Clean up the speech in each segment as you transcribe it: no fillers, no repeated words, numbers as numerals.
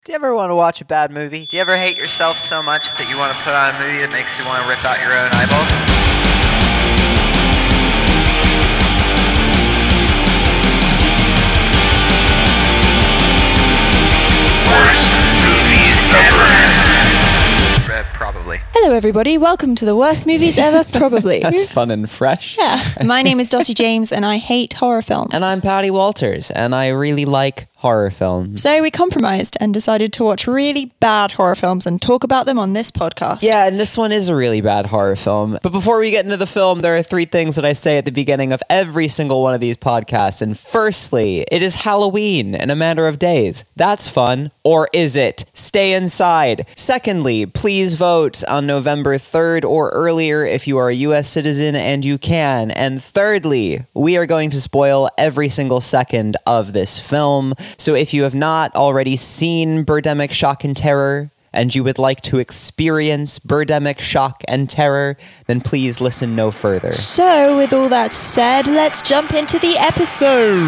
Do you ever want to watch a bad movie? Do you ever hate yourself so much that you want to put on a movie that makes you want to rip out your own eyeballs? Probably. Hello everybody, welcome to the worst movies ever, probably. That's fun and fresh. Yeah. My name is Dottie James and I hate horror films. And I'm Patty Walters, and I really like horror films. So we compromised and decided to watch really bad horror films and talk about them on this podcast. Yeah, and this one is a really bad horror film. But before we get into the film, there are three things that I say at the beginning of every single one of these podcasts. And firstly, it is Halloween in a matter of days. That's fun. Or is it? Stay inside. Secondly, please vote on November 3rd or earlier if you are a US citizen and you can. And thirdly, we are going to spoil every single second of this film. So if you have not already seen Birdemic Shock and Terror, and you would like to experience Birdemic Shock and Terror, then please listen no further. So with all that said, let's jump into the episode.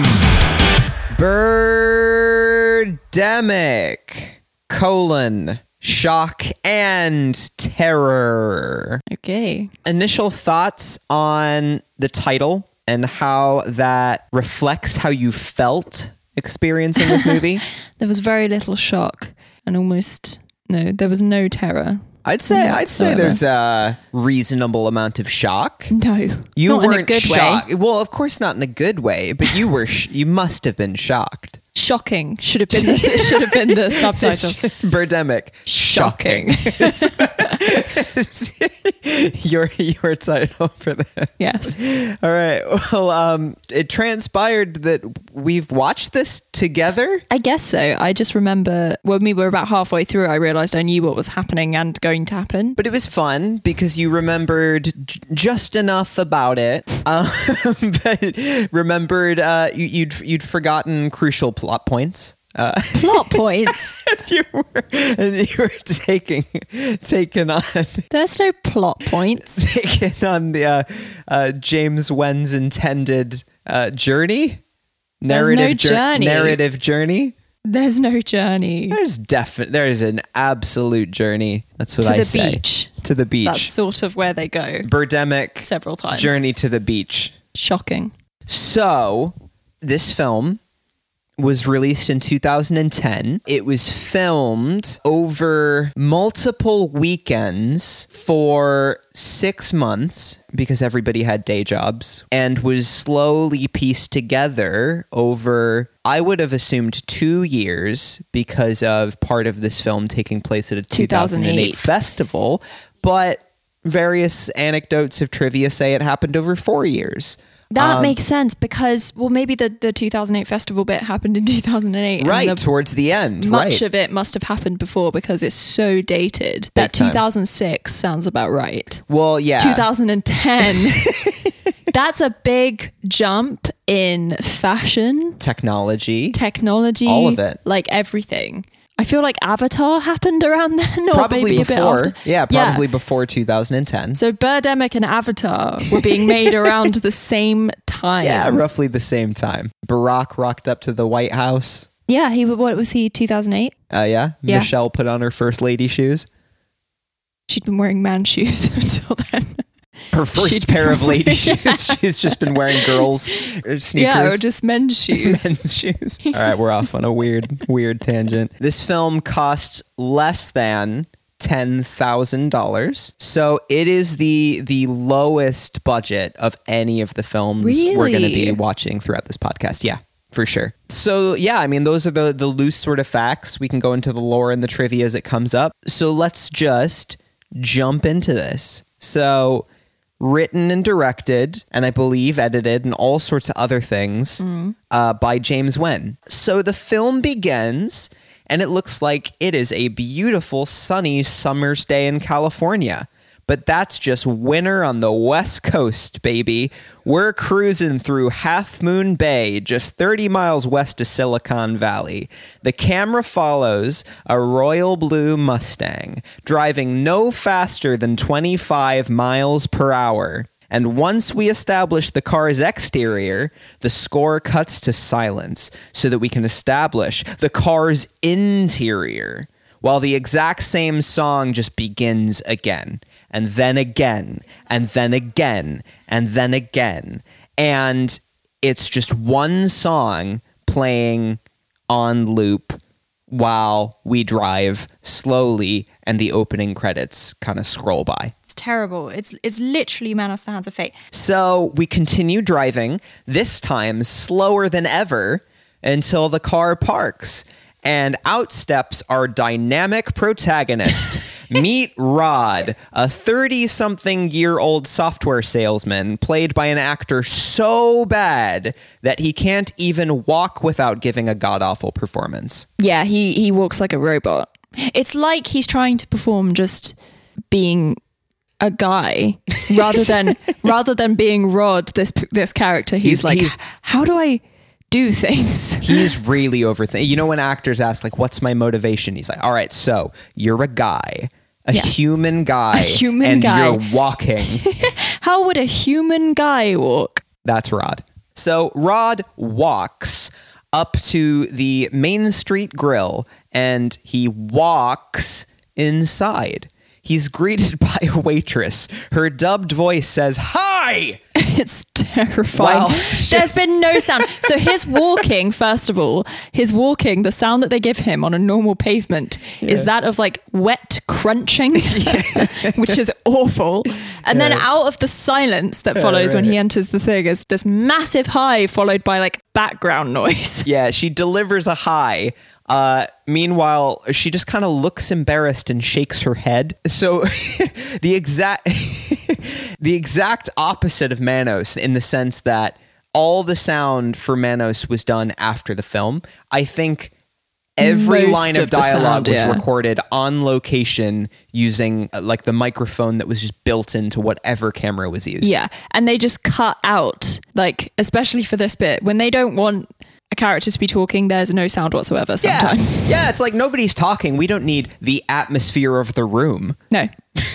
Birdemic, Shock and Terror. Okay. Initial thoughts on the title and how that reflects how you felt experiencing this movie? There was very little shock and there was no terror. I'd say there's a reasonable amount of shock. No, You not weren't in a good shocked. way. Well, of course not in a good way, but you were. You must have been shocked. Shocking should have been the subtitle. Birdemic. Shocking. your title for this. Yes. All right. Well, it transpired that we've watched this together. I guess so. I just remember when we were about halfway through, I realised I knew what was happening and going to happen. But it was fun because you remembered just enough about it, but remembered you'd forgotten crucial plot points. Plot points? you were taking on There's no plot points. taking on the James Wen's intended journey. Narrative journey. There's no journey. There is an absolute journey. That's what I say. To the beach. To the beach. That's sort of where they go. Birdemic. Several times. Journey to the beach. Shocking. So, this film was released in 2010. It was filmed over multiple weekends for 6 months because everybody had day jobs, and was slowly pieced together over, I would have assumed, 2 years because of part of this film taking place at a 2008 festival. But various anecdotes of trivia say it happened over 4 years. That makes sense because, well, maybe the 2008 festival bit happened in 2008. Right, towards the end. Much of it must have happened before because it's so dated. That 2006 sounds about right. Well, yeah. 2010. That's a big jump in fashion. Technology. All of it. Like everything. I feel like Avatar happened around then, or probably maybe before. A bit after. Yeah, probably before 2010. So Birdemic and Avatar were being made around the same time. Yeah, roughly the same time. Barack rocked up to the White House. Yeah, what was he, 2008? Yeah. Michelle put on her first lady shoes. She'd been wearing man shoes until then. Her first pair of lady shoes. She's just been wearing girls' sneakers. Yeah, or just men's shoes. Men's shoes. All right, we're off on a weird tangent. This film cost less than $10,000. So it is the lowest budget of any of the films we're going to be watching throughout this podcast. Yeah, for sure. So yeah, I mean, those are the loose sort of facts. We can go into the lore and the trivia as it comes up. So let's just jump into this. So, written and directed, and I believe edited and all sorts of other things by James Wen. So the film begins, and it looks like it is a beautiful sunny summer's day in California. But that's just winter on the West Coast, baby. We're cruising through Half Moon Bay, just 30 miles west of Silicon Valley. The camera follows a royal blue Mustang, driving no faster than 25 miles per hour. And once we establish the car's exterior, the score cuts to silence so that we can establish the car's interior, while the exact same song just begins again, and then again, and then again, and then again. And it's just one song playing on loop while we drive slowly and the opening credits kind of scroll by. It's terrible. It's literally Manos, the Hands of Fate. So we continue driving, this time slower than ever, until the car parks. And out steps our dynamic protagonist. Meet Rod, a 30-something-year-old software salesman played by an actor so bad that he can't even walk without giving a god-awful performance. Yeah, he walks like a robot. It's like he's trying to perform just being a guy rather than being Rod, this character. He's like, how do I do things? He's really overthinking. You know, when actors ask, like, what's my motivation? He's like, all right, so you're a guy, human guy, and you're walking. How would a human guy walk? That's Rod. So Rod walks up to the Main Street Grill and he walks inside. He's greeted by a waitress. Her dubbed voice says, "Hi!" It's terrifying. Wow. There's been no sound. So his walking, first of all, the sound that they give him on a normal pavement is that of like wet crunching, which is awful. And then out of the silence that follows when he enters the thing is this massive hi followed by like background noise. Yeah, she delivers a hi. Meanwhile, she just kind of looks embarrassed and shakes her head. So the exact opposite of Manos, in the sense that all the sound for Manos was done after the film. I think every line of dialogue was recorded on location using like the microphone that was just built into whatever camera was used. Yeah, and they just cut out, like, especially for this bit, when they don't want a character to be talking, there's no sound whatsoever sometimes. Yeah, it's like nobody's talking. We don't need the atmosphere of the room. No.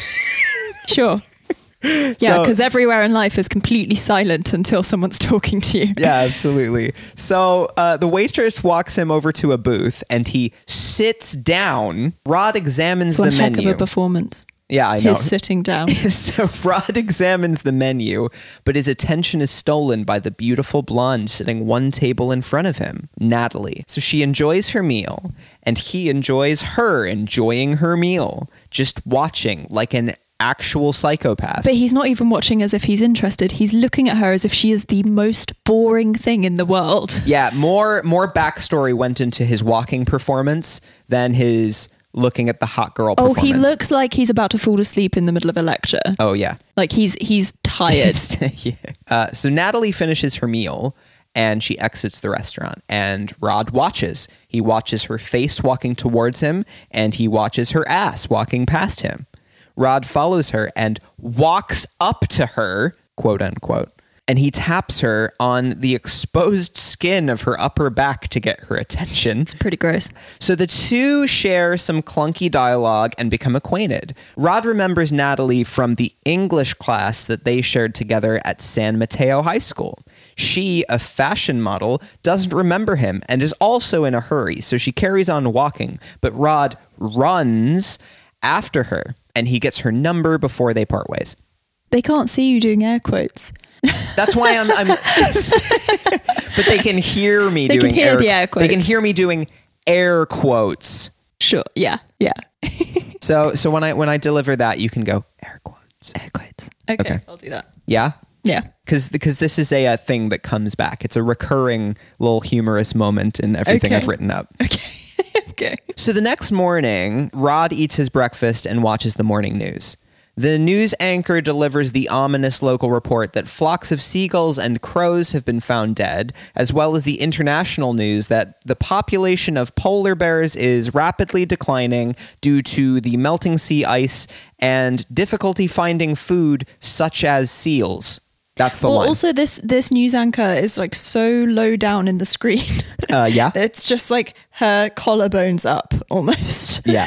Sure. Yeah, because everywhere in life is completely silent until someone's talking to you. Yeah, absolutely. So the waitress walks him over to a booth and he sits down. Rod examines the menu. One heck of a performance. Yeah, I know. He's sitting down. So Rod examines the menu, but his attention is stolen by the beautiful blonde sitting one table in front of him, Natalie. So she enjoys her meal, and he enjoys her enjoying her meal, just watching like an actual psychopath. But he's not even watching as if he's interested. He's looking at her as if she is the most boring thing in the world. Yeah, more backstory went into his walking performance than his looking at the hot girl performance. Oh, he looks like he's about to fall asleep in the middle of a lecture. Oh, yeah. Like he's tired. Yeah. So Natalie finishes her meal and she exits the restaurant, and Rod watches. He watches her face walking towards him, and he watches her ass walking past him. Rod follows her and walks up to her, quote unquote, and he taps her on the exposed skin of her upper back to get her attention. It's pretty gross. So the two share some clunky dialogue and become acquainted. Rod remembers Natalie from the English class that they shared together at San Mateo High School. She, a fashion model, doesn't remember him and is also in a hurry, so she carries on walking, but Rod runs after her, and he gets her number before they part ways. They can't see you doing air quotes. That's why I'm but they can hear me doing the air quotes. They can hear me doing air quotes. Sure. Yeah. Yeah. So when I deliver that, you can go air quotes. Air quotes. Okay. I'll do that. Yeah? Yeah. Because this is a thing that comes back. It's a recurring little humorous moment in everything I've written up. Okay. Okay. So the next morning, Rod eats his breakfast and watches the morning news. The news anchor delivers the ominous local report that flocks of seagulls and crows have been found dead, as well as the international news that the population of polar bears is rapidly declining due to the melting sea ice and difficulty finding food such as seals. That's the line. Also, this news anchor is like so low down in the screen. Yeah. It's just like her collarbones up almost. Yeah.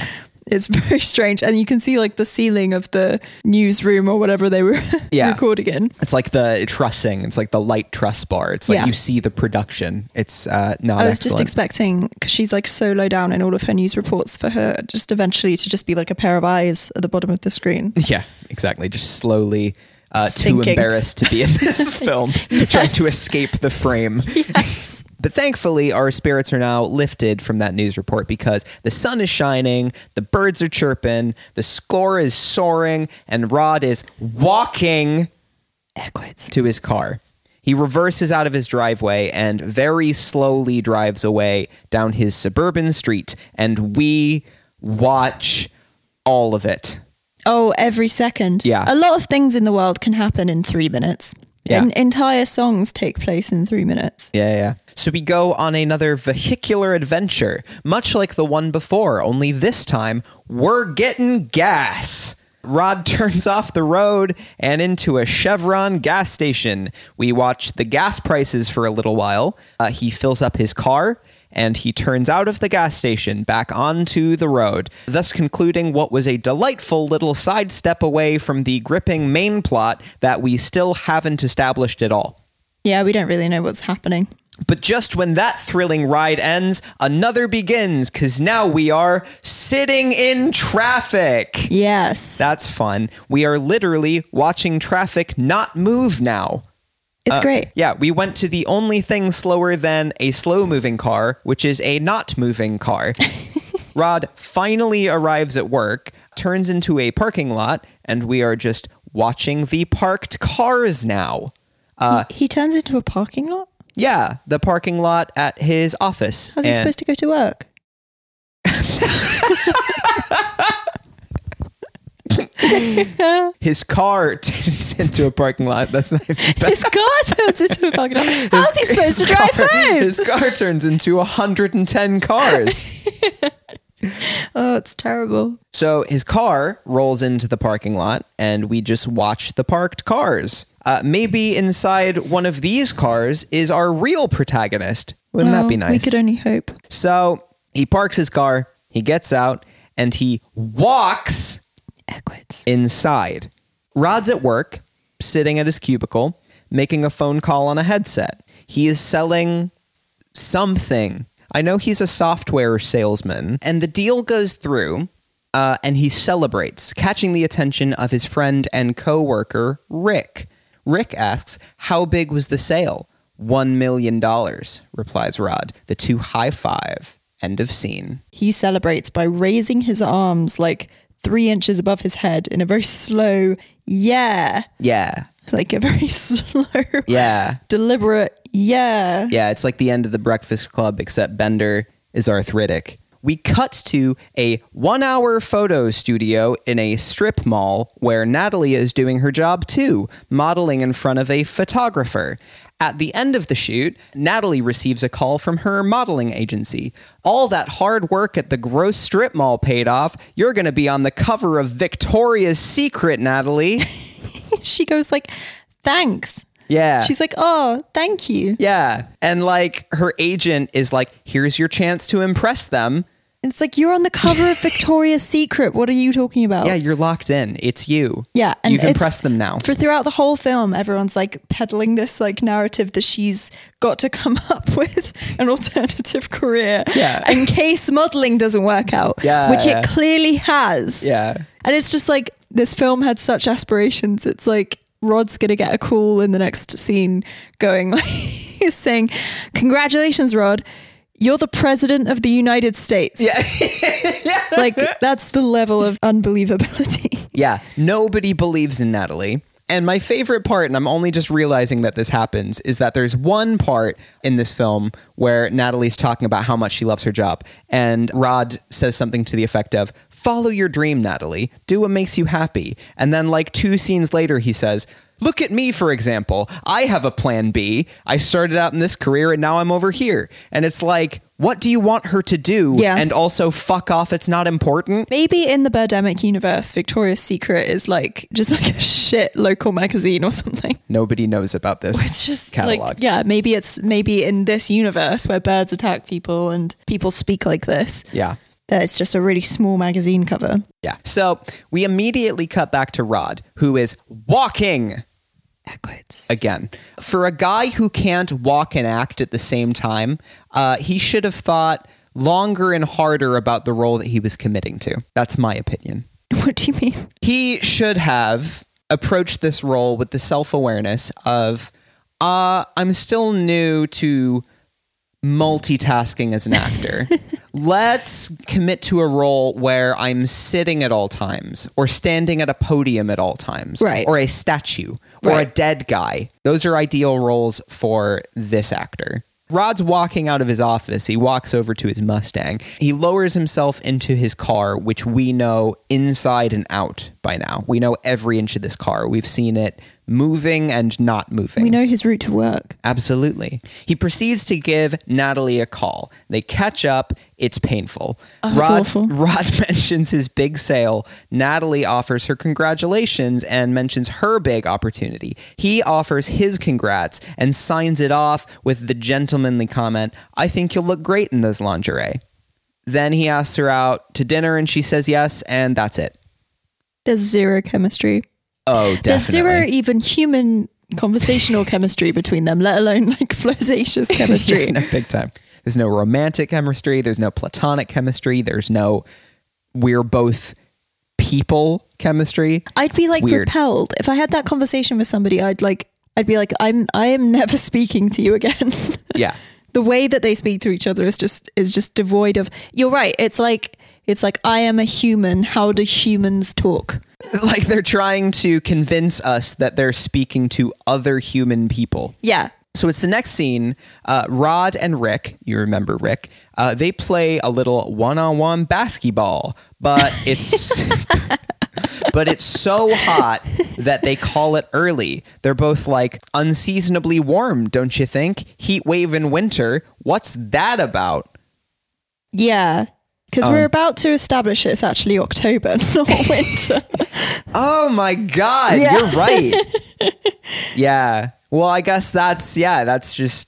It's very strange. And you can see like the ceiling of the newsroom or whatever they were recording in. It's like the trussing. It's like the light truss bar. It's like you see the production. It's not I was just expecting, because she's like so low down in all of her news reports, for her just eventually to just be like a pair of eyes at the bottom of the screen. Yeah, exactly. Just slowly too embarrassed to be in this film, trying to escape the frame. Yes. But thankfully, our spirits are now lifted from that news report because the sun is shining, the birds are chirping, the score is soaring, and Rod is walking to his car. He reverses out of his driveway and very slowly drives away down his suburban street, and we watch all of it. Oh, every second. Yeah. A lot of things in the world can happen in 3 minutes. Yeah. Entire songs take place in 3 minutes. Yeah. So we go on another vehicular adventure, much like the one before, only this time we're getting gas. Rod turns off the road and into a Chevron gas station. We watch the gas prices for a little while. He fills up his car and he turns out of the gas station back onto the road, thus concluding what was a delightful little sidestep away from the gripping main plot that we still haven't established at all. Yeah, we don't really know what's happening. But just when that thrilling ride ends, another begins, because now we are sitting in traffic. Yes. That's fun. We are literally watching traffic not move now. It's great. Yeah, we went to the only thing slower than a slow-moving car, which is a not-moving car. Rod finally arrives at work, turns into a parking lot, and we are just watching the parked cars now. He turns into a parking lot? Yeah, the parking lot at his office. How's he supposed to go to work? His car turns into a parking lot. That's not even bad. His car turns into a parking lot. How's he supposed to drive home? His car turns into 110 cars. Oh, it's terrible. So his car rolls into the parking lot and we just watch the parked cars. Maybe inside one of these cars is our real protagonist. Wouldn't that be nice? We could only hope. So he parks his car, he gets out, and he walks inside. Rod's at work, sitting at his cubicle, making a phone call on a headset. He is selling something. I know he's a software salesman, and the deal goes through, and he celebrates, catching the attention of his friend and co-worker, Rick. Rick asks, how big was the sale? $1 million, replies Rod. The two high-five. End of scene. He celebrates by raising his arms like 3 inches above his head in a very slow, Yeah. like a very slow, deliberate, Yeah, it's like the end of The Breakfast Club, except Bender is arthritic. We cut to a 1-hour photo studio in a strip mall where Natalie is doing her job too, modeling in front of a photographer. At the end of the shoot, Natalie receives a call from her modeling agency. All that hard work at the gross strip mall paid off. You're going to be on the cover of Victoria's Secret, Natalie. She goes like, thanks. Yeah. She's like, oh, thank you. Yeah. And like her agent is like, here's your chance to impress them. It's like, you're on the cover of Victoria's Secret. What are you talking about? Yeah, you're locked in. It's you. Yeah. And you've impressed them now. For throughout the whole film, everyone's like peddling this like narrative that she's got to come up with an alternative career. Yeah. In case modeling doesn't work out. Yeah. Which it clearly has. Yeah. And it's just like, this film had such aspirations. It's like, Rod's going to get a call in the next scene going like, he's saying, congratulations, Rod. You're the president of the United States. Yeah. Like, that's the level of unbelievability. Yeah. Nobody believes in Natalie. And my favorite part, and I'm only just realizing that this happens, is that there's one part in this film where Natalie's talking about how much she loves her job. And Rod says something to the effect of, follow your dream, Natalie. Do what makes you happy. And then like 2 scenes later, he says, look at me, for example. I have a plan B. I started out in this career and now I'm over here. And it's like, what do you want her to do? Yeah. And also fuck off, it's not important. Maybe in the Birdemic universe, Victoria's Secret is like just like a shit local magazine or something. Nobody knows about this. It's just catalog. like, yeah, maybe in this universe where birds attack people and people speak like this. Yeah. It's just a really small magazine cover. Yeah. So we immediately cut back to Rod, who is walking. Air quotes. Again, for a guy who can't walk and act at the same time, he should have thought longer and harder about the role that he was committing to. That's my opinion. What do you mean? He should have approached this role with the self-awareness of, I'm still new to multitasking as an actor. Let's commit to a role where I'm sitting at all times or standing at a podium at all times, right, or a statue or a dead guy. Those are ideal roles for this actor. Rod's walking out of his office. He walks over to his Mustang. He lowers himself into his car, which we know inside and out by now. We know every inch of this car. We've seen it moving and not moving. We know his route to work. Absolutely. He proceeds to give Natalie a call. They catch up. It's painful. Oh, it's awful. Rod mentions his big sale. Natalie offers her congratulations and mentions her big opportunity. He offers his congrats and signs it off with the gentlemanly comment, I think you'll look great in those lingerie. Then he asks her out to dinner and she says yes, and that's it. There's zero chemistry. Oh, definitely. There's zero even human conversational chemistry between them, let alone like flirtatious chemistry. Yeah, no, big time. There's no romantic chemistry. There's no platonic chemistry. There's no we're both people chemistry. I'd be like repelled. If I had that conversation with somebody, I'd be like, I am never speaking to you again. Yeah. The way that they speak to each other is just devoid of. You're right. It's like I am a human. How do humans talk? Like they're trying to convince us that they're speaking to other human people. Yeah. So it's the next scene. Rod and Rick, you remember Rick, they play a little one-on-one basketball, but it's but it's so hot that they call it early. They're both like unseasonably warm, don't you think? Heat wave in winter. What's that about? Yeah. Because we're about to establish it's actually October, not winter. Oh my God, yeah. You're right. Yeah. Well, I guess that's just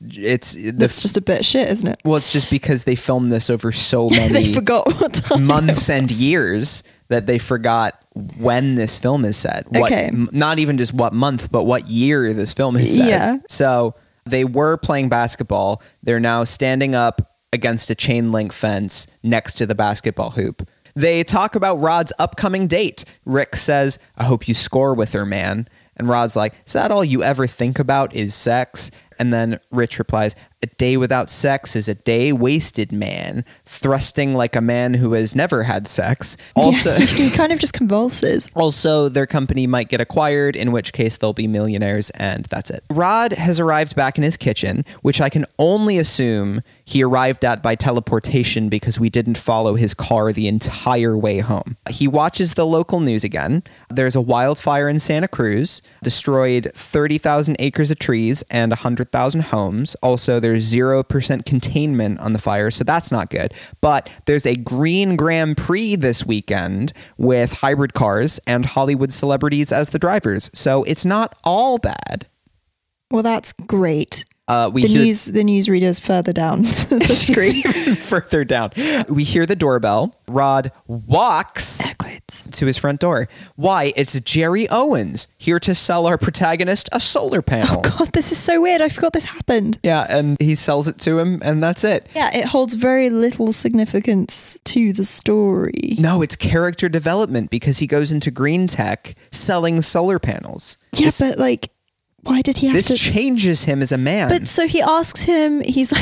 a bit of shit, isn't it? Well, it's just because they filmed this over so many they forgot what time months and years that they forgot when this film is set. Okay. Not even just what month, but what year this film is set. Yeah. So they were playing basketball. They're now standing up against a chain link fence next to the basketball hoop. They talk about Rod's upcoming date. Rick says, I hope you score with her, man. And Rod's like, is that all you ever think about is sex? And then Rich replies, a day without sex is a day wasted, man. Thrusting like a man who has never had sex. Also, he kind of just convulses. Also, their company might get acquired, in which case they'll be millionaires, and that's it. Rod has arrived back in his kitchen, which I can only assume he arrived at by teleportation because we didn't follow his car the entire way home. He watches the local news again. There's a wildfire in Santa Cruz, destroyed 30,000 acres of trees and 100,000 homes. Also, there's 0% containment on the fire, so that's not good. But there's a green Grand Prix this weekend with hybrid cars and Hollywood celebrities as the drivers, so it's not all bad. Well, that's great. The newsreader's further down the screen. Even further down. We hear the doorbell. Rod walks to his front door. Why? It's Jerry Owens here to sell our protagonist a solar panel. Oh God, this is so weird. I forgot this happened. Yeah, and he sells it to him, and that's it. Yeah, it holds very little significance to the story. No, it's character development because he goes into green tech selling solar panels. Yeah, but like, why did he have to? This changes him as a man. But so he asks him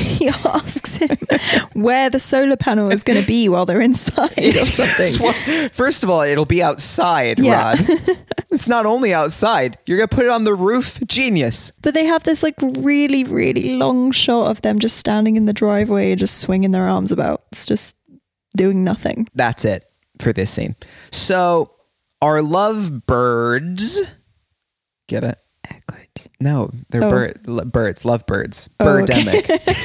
where the solar panel is going to be while they're inside or something. Well, first of all, it'll be outside, Rod. It's not only outside. You're going to put it on the roof. Genius. But they have this like really, really long shot of them just standing in the driveway, just swinging their arms about. It's just doing nothing. That's it for this scene. So our lovebirds, get it? No, they're birds. Lovebirds. Birdemic.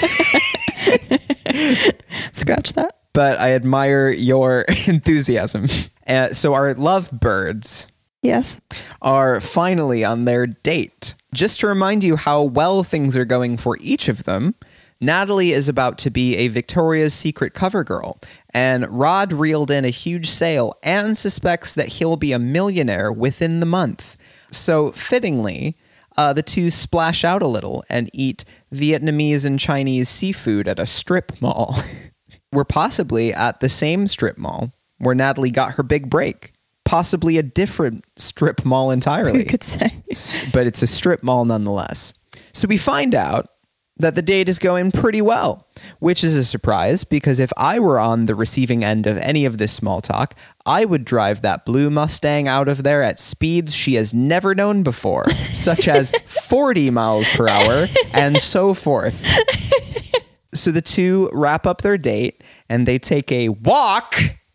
Okay. Scratch that. But I admire your enthusiasm. So our lovebirds, yes, are finally on their date. Just to remind you how well things are going for each of them, Natalie is about to be a Victoria's Secret cover girl, and Rod reeled in a huge sale and suspects that he'll be a millionaire within the month. So, fittingly, the two splash out a little and eat Vietnamese and Chinese seafood at a strip mall. We're possibly at the same strip mall where Natalie got her big break. Possibly a different strip mall entirely. You could say. But it's a strip mall nonetheless. So we find out that the date is going pretty well, which is a surprise because if I were on the receiving end of any of this small talk, I would drive that blue Mustang out of there at speeds she has never known before, such as 40 miles per hour and so forth. So the two wrap up their date and they take a walk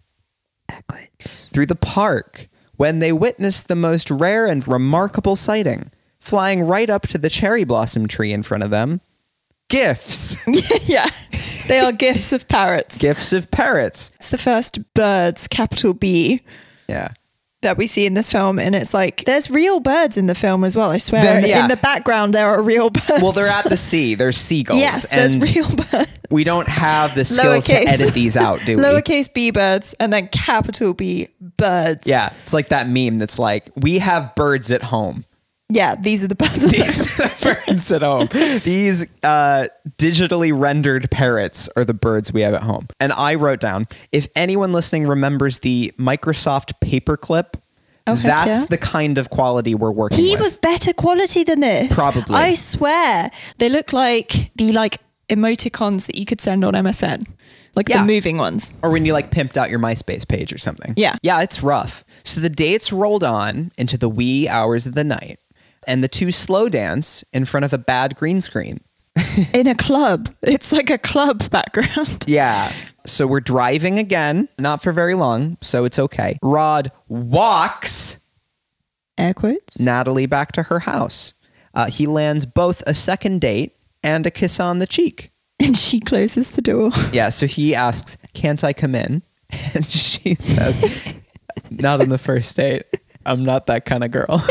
through the park when they witness the most rare and remarkable sighting, flying right up to the cherry blossom tree in front of them. Gifts. Yeah, they are gifts of parrots. Gifts of parrots. It's the first birds, capital B. Yeah. That we see in this film, and it's like there's real birds in the film as well. I swear, in the background there are real birds. Well, they're at the sea. There's seagulls. Yes, and there's real birds. We don't have the skills to edit these out, do we? Lowercase b birds and then capital B birds. Yeah, it's like that meme that's like, we have birds at home. Yeah, these are the birds. These are the birds at home. These digitally rendered parrots are the birds we have at home. And I wrote down, if anyone listening remembers the Microsoft Paperclip, that's the kind of quality we're working with. He was better quality than this. Probably. I swear. They look like the emoticons that you could send on MSN. Like the moving ones. Or when you pimped out your MySpace page or something. Yeah. Yeah, it's rough. So the dates rolled on into the wee hours of the night. And the two slow dance in front of a bad green screen. In a club. It's like a club background. Yeah. So we're driving again, not for very long, so it's okay. Rod walks air quotes Natalie back to her house. He lands both a second date and a kiss on the cheek. And she closes the door. Yeah, so he asks, "Can't I come in?" And she says, "Not on the first date. I'm not that kind of girl."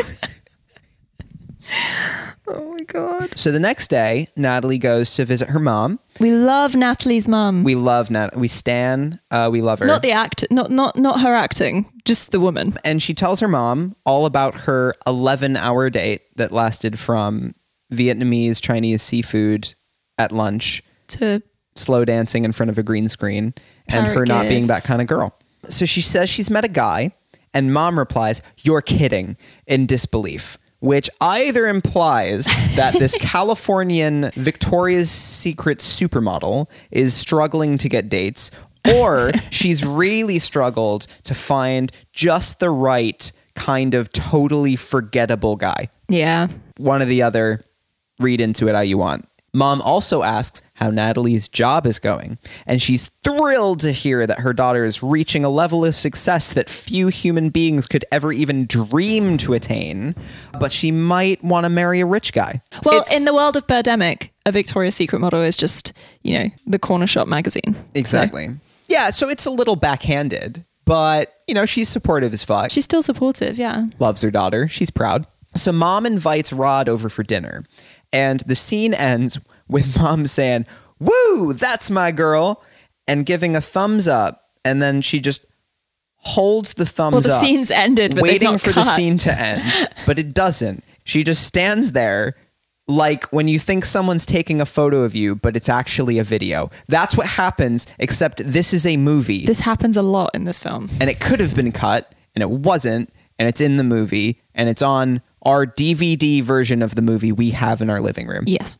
Oh my God. So the next day, Natalie goes to visit her mom. We love Natalie's mum. We love Natalie. We stan. We love her. Not the act. Not her acting. Just the woman. And she tells her mom all about her 11-hour date that lasted from Vietnamese, Chinese seafood at lunch to slow dancing in front of a green screen and her not being that kind of girl. So she says she's met a guy, and mom replies, "You're kidding," in disbelief. Which either implies that this Californian Victoria's Secret supermodel is struggling to get dates, or she's really struggled to find just the right kind of totally forgettable guy. Yeah. One or the other, read into it how you want. Mom also asks how Natalie's job is going, and she's thrilled to hear that her daughter is reaching a level of success that few human beings could ever even dream to attain, but she might want to marry a rich guy. Well, in the world of Birdemic, a Victoria's Secret model is just, the corner shop magazine. Exactly. So. Yeah, so it's a little backhanded, but, she's supportive as fuck. She's still supportive, yeah. Loves her daughter. She's proud. So mom invites Rod over for dinner. And the scene ends with mom saying, "Woo, that's my girl," and giving a thumbs up. And then she just holds the thumbs up. Well, the scene's ended, but waiting for the scene to end. But it doesn't. She just stands there like when you think someone's taking a photo of you, but it's actually a video. That's what happens, except this is a movie. This happens a lot in this film. And it could have been cut, and it wasn't, and it's in the movie, and it's on our DVD version of the movie we have in our living room. Yes.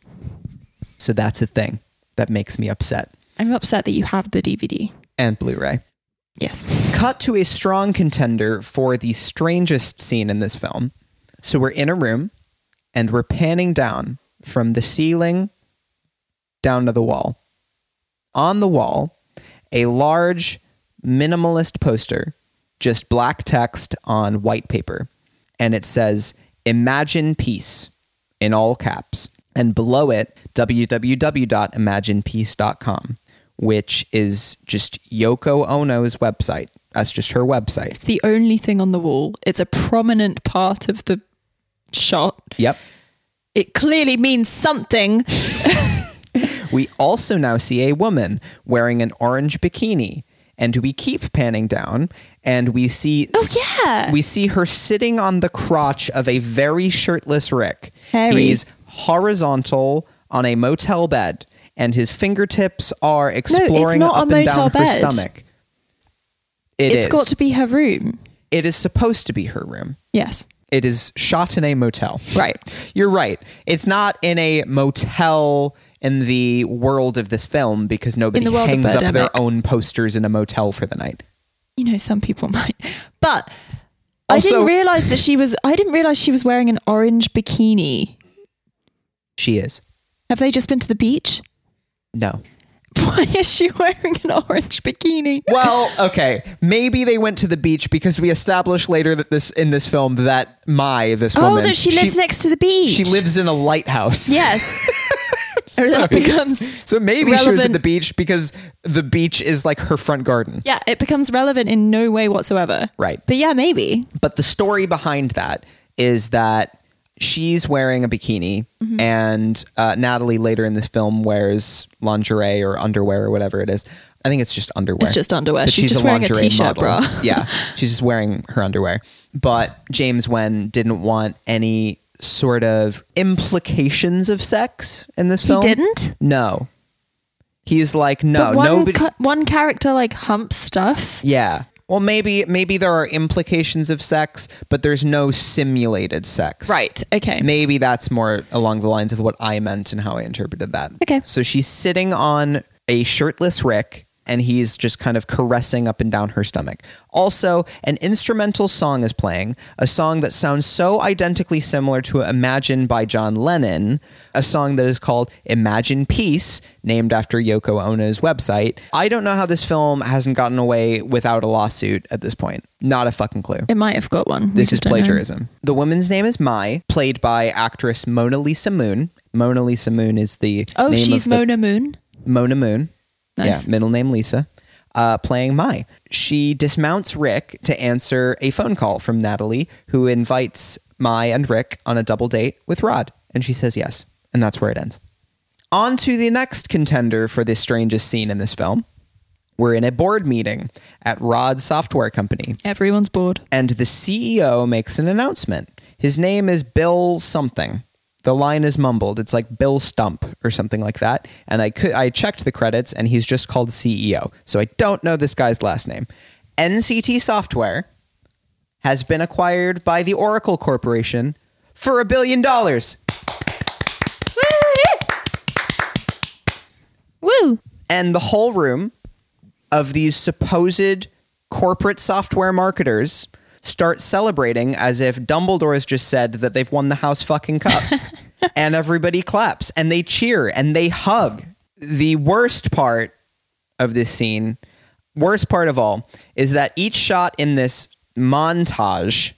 So that's a thing that makes me upset. I'm upset that you have the DVD. And Blu-ray. Yes. Cut to a strong contender for the strangest scene in this film. So we're in a room, and we're panning down from the ceiling down to the wall. On the wall, a large minimalist poster, just black text on white paper. And it says, "Imagine Peace," in all caps. And below it, www.imaginepeace.com, which is just Yoko Ono's website. That's just her website. It's the only thing on the wall. It's a prominent part of the shot. Yep. It clearly means something. We also now see a woman wearing an orange bikini. And we keep panning down, and we see we see her sitting on the crotch of a very shirtless Rick. He's horizontal on a motel bed, and his fingertips are exploring up and down her stomach. It's got to be her room. It is supposed to be her room. Yes. It is shot in a motel. Right. You're right. It's not in a motel in the world of this film because nobody hangs up their own posters in a motel for the night. You know, some people might. But also, I didn't realize she was wearing an orange bikini. She is. Have they just been to the beach? No. Why is she wearing an orange bikini? Well, okay. Maybe they went to the beach because we established later that in this film that this woman. Oh, that she lives next to the beach. She lives in a lighthouse. Yes. So maybe relevant. She was at the beach because the beach is like her front garden. Yeah, it becomes relevant in no way whatsoever. Right. But yeah, maybe. But the story behind that is that she's wearing a bikini and Natalie later in this film wears lingerie or underwear or whatever it is. I think it's just underwear. It's just underwear. She's just wearing a t-shirt bra. Yeah, she's just wearing her underwear. But James Wan didn't want any sort of implications of sex in this film. He didn't? No. He's like, no, nobody. One character like humps stuff. Yeah. Well, maybe there are implications of sex, but there's no simulated sex. Right. Okay. Maybe that's more along the lines of what I meant and how I interpreted that. Okay. So she's sitting on a shirtless Rick, and he's just kind of caressing up and down her stomach. Also, an instrumental song is playing, a song that sounds so identically similar to Imagine by John Lennon, a song that is called Imagine Peace, named after Yoko Ono's website. I don't know how this film hasn't gotten away without a lawsuit at this point. Not a fucking clue. It might have got one. This is plagiarism. The woman's name is Mai, played by actress Mona Lisa Moon. Mona Lisa Moon is the name she's of Mona Moon? Mona Moon. Nice. Yeah, middle name Lisa, playing Mai. She dismounts Rick to answer a phone call from Natalie, who invites Mai and Rick on a double date with Rod. And she says yes. And that's where it ends. On to the next contender for the strangest scene in this film. We're in a board meeting at Rod's software company. Everyone's bored. And the CEO makes an announcement. His name is Bill something. The line is mumbled. It's like Bill Stump or something like that. And I checked the credits and he's just called CEO. So I don't know this guy's last name. NCT Software has been acquired by the Oracle Corporation for $1 billion. Woo! And the whole room of these supposed corporate software marketers start celebrating as if Dumbledore has just said that they've won the House fucking cup. And everybody claps and they cheer and they hug. The worst part of this scene, worst part of all, is that each shot in this montage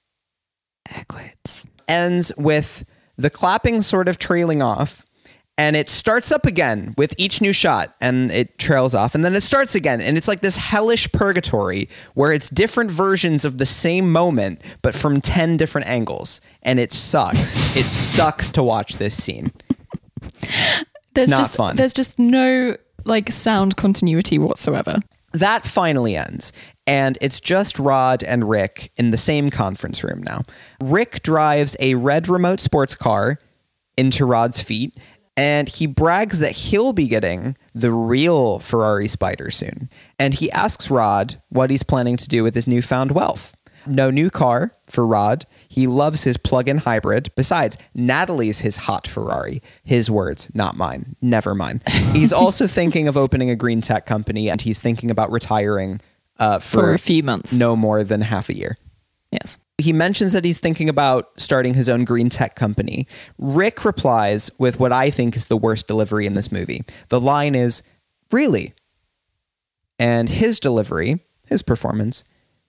ends with the clapping sort of trailing off. And it starts up again with each new shot and it trails off. And then it starts again. And it's like this hellish purgatory where it's different versions of the same moment, but from 10 different angles. And it sucks. It sucks to watch this scene. It's not fun. There's just no like sound continuity whatsoever. That finally ends. And it's just Rod and Rick in the same conference room now. Rick drives a red remote sports car into Rod's feet. And he brags that he'll be getting the real Ferrari Spider soon. And he asks Rod what he's planning to do with his newfound wealth. No new car for Rod. He loves his plug-in hybrid. Besides, Natalie's his hot Ferrari. His words, not mine. Never mind. He's also thinking of opening a green tech company, and he's thinking about retiring for a few months. No more than half a year. Yes. He mentions that he's thinking about starting his own green tech company. Rick replies with what I think is the worst delivery in this movie. The line is, "Really?" And his delivery, his performance,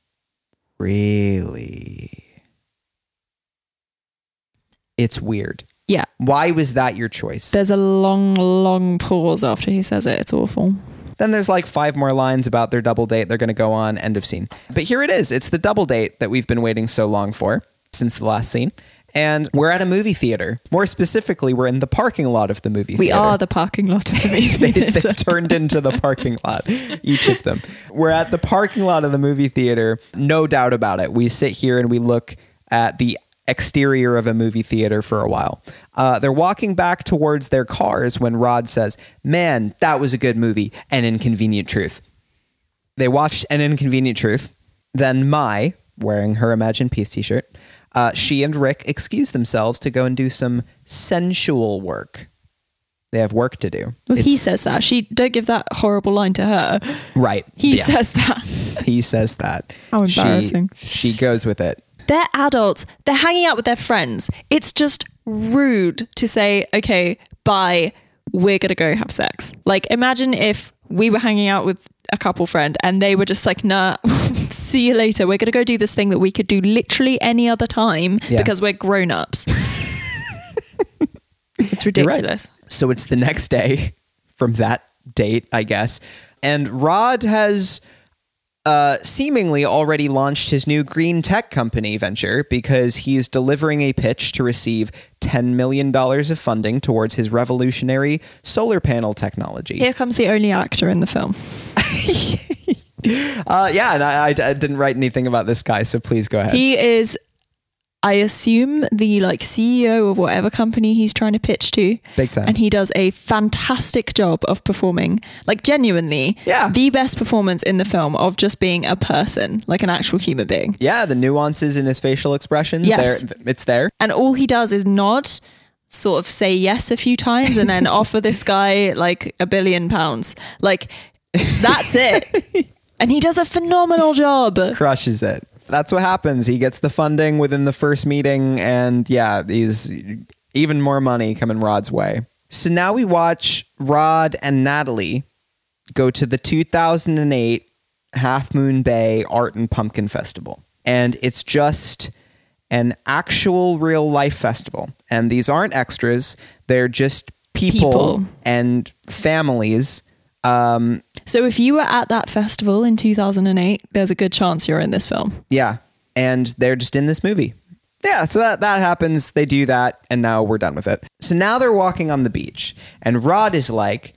"Really?" It's weird. Yeah. Why was that your choice? There's a long, long pause after he says it. It's awful. Then there's like 5 more lines about their double date they're going to go on, end of scene. But here it is. It's the double date that we've been waiting so long for since the last scene. And we're at a movie theater. More specifically, we're in the parking lot of the movie theater. We are the parking lot of the movie theater. They've turned into the parking lot, each of them. We're at the parking lot of the movie theater. No doubt about it. We sit here and we look at the exterior of a movie theater for a while. They're walking back towards their cars when Rod says, "Man, that was a good movie, An Inconvenient Truth." They watched An Inconvenient Truth. Then Mai, wearing her Imagine Peace t-shirt, she and Rick excuse themselves to go and do some sensual work. They have work to do. Well, he says that. Don't give that horrible line to her. Right. He says that. He says that. How embarrassing. She goes with it. They're adults. They're hanging out with their friends. It's just rude to say, okay, bye, we're going to go have sex. Like, imagine if we were hanging out with a couple friend and they were just like, nah, see you later. We're going to go do this thing that we could do literally any other time because we're grown-ups. It's ridiculous. Right. So it's the next day from that date, I guess. And Rod has seemingly already launched his new green tech company venture because he's delivering a pitch to receive $10 million of funding towards his revolutionary solar panel technology. Here comes the only actor in the film. And I didn't write anything about this guy, so please go ahead. He is, I assume, the CEO of whatever company he's trying to pitch to. Big time. And he does a fantastic job of performing, like genuinely, the best performance in the film of just being a person, like an actual human being. Yeah, the nuances in his facial expressions, it's there. And all he does is nod, sort of say yes a few times, and then offer this guy like £1 billion. Like, that's it. And he does a phenomenal job. Crushes it. That's what happens. He gets the funding within the first meeting, and he's even more money coming Rod's way. So now we watch Rod and Natalie go to the 2008 Half Moon Bay Art and Pumpkin Festival. And it's just an actual real life festival. And these aren't extras. They're just people. And families. So if you were at that festival in 2008, there's a good chance you're in this film. Yeah. And they're just in this movie. Yeah. So that happens. They do that. And now we're done with it. So now they're walking on the beach and Rod is like,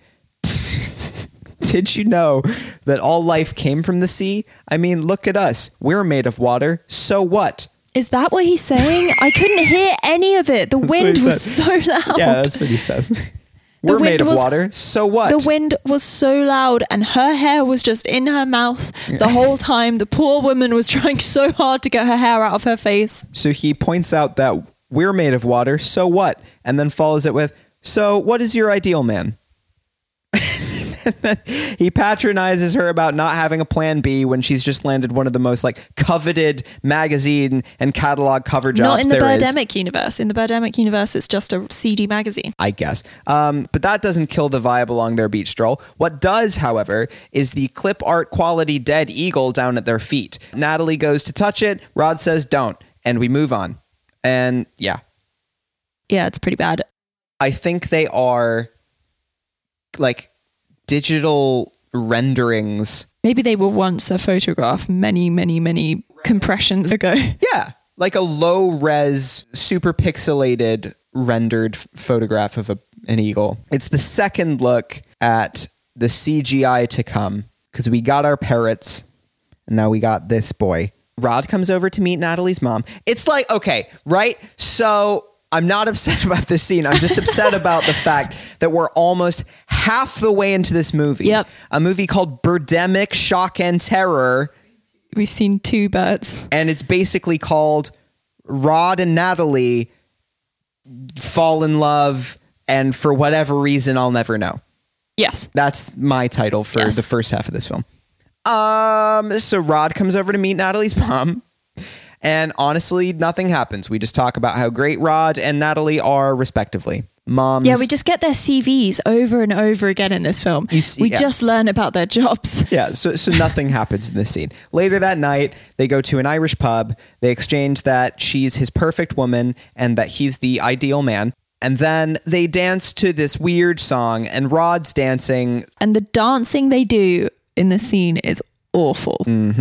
did you know that all life came from the sea? I mean, look at us. We're made of water. So what? Is that what he's saying? I couldn't hear any of it. The wind was so loud. Yeah, that's what he says. We're made of water, so what? The wind was so loud and her hair was just in her mouth the whole time. The poor woman was trying so hard to get her hair out of her face. So he points out that we're made of water, so what? And then follows it with, so what is your ideal man? And then he patronizes her about not having a plan B when she's just landed one of the most coveted magazine and catalog cover jobs. Not in the Birdemic universe. In the Birdemic universe, it's just a seedy magazine, I guess. But that doesn't kill the vibe along their beach stroll. What does, however, is the clip art quality dead eagle down at their feet. Natalie goes to touch it. Rod says don't. And we move on. And yeah, it's pretty bad. I think they are digital renderings. Maybe they were once a photograph many, many, many compressions ago. Yeah, like a low res, super pixelated rendered photograph of an eagle. It's the second look at the CGI to come because we got our parrots and now we got this boy. Rod comes over to meet Natalie's mom. It's like, okay, right? So I'm not upset about this scene. I'm just upset about the fact that we're almost half the way into this movie. Yep. A movie called Birdemic Shock and Terror. We've seen two birds. And it's basically called Rod and Natalie fall in love, and for whatever reason, I'll never know. Yes. That's my title for the first half of this film. So Rod comes over to meet Natalie's mom. And honestly, nothing happens. We just talk about how great Rod and Natalie are, respectively. Moms. Yeah, we just get their CVs over and over again in this film. We just learn about their jobs. Yeah, so nothing happens in this scene. Later that night, they go to an Irish pub. They exchange that she's his perfect woman and that he's the ideal man. And then they dance to this weird song, and Rod's dancing. And the dancing they do in the scene is awful. Mm-hmm.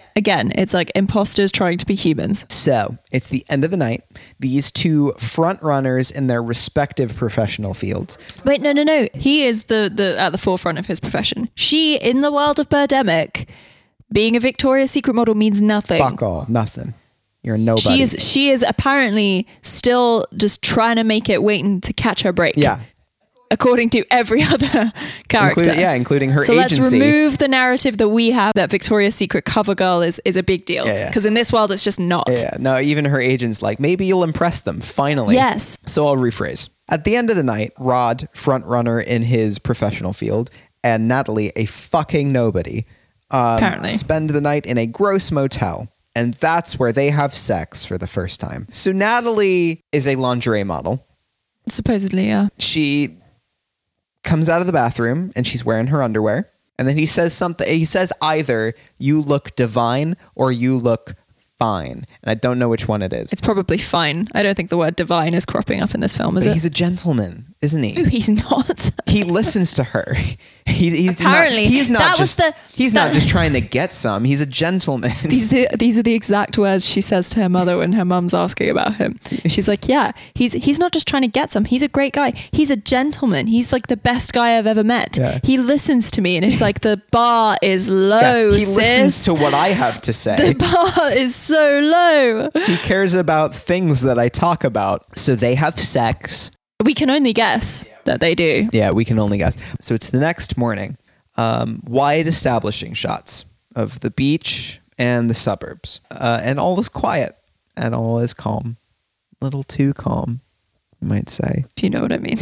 again, it's like imposters trying to be humans. So it's the end of the night. These two front runners in their respective professional fields. Wait, no. He is the at the forefront of his profession. She, in the world of Birdemic, being a Victoria's Secret model means nothing. Fuck all. Nothing. You're a nobody. She is apparently still just trying to make it, waiting to catch her break. Yeah. According to every other character. Including her so agency. So let's remove the narrative that we have that Victoria's Secret cover girl is a big deal. Because in this world, it's just not. Yeah, no, even her agent's like, maybe you'll impress them, finally. Yes. So I'll rephrase. At the end of the night, Rod, front runner in his professional field, and Natalie, a fucking nobody, apparently spend the night in a gross motel. And that's where they have sex for the first time. So Natalie is a lingerie model. Supposedly, yeah. She comes out of the bathroom and she's wearing her underwear. And then he says something. He says either you look divine or you look fine. And I don't know which one it is. It's probably fine. I don't think the word divine is cropping up in this film, is it? He's a gentleman, isn't he? No, he's not. He listens to her. He's apparently not just trying to get some. He's a gentleman. These are the exact words she says to her mother when her mum's asking about him. She's like, yeah, he's not just trying to get some. He's a great guy. He's a gentleman. He's like the best guy I've ever met. Yeah. He listens to me, and it's like the bar is low. He listens to what I have to say. The bar is so low. He cares about things that I talk about. So they have sex. We can only guess that they do. Yeah, we can only guess. So it's the next morning. Wide establishing shots of the beach and the suburbs. And all is quiet and all is calm. A little too calm, you might say. If you know what I mean.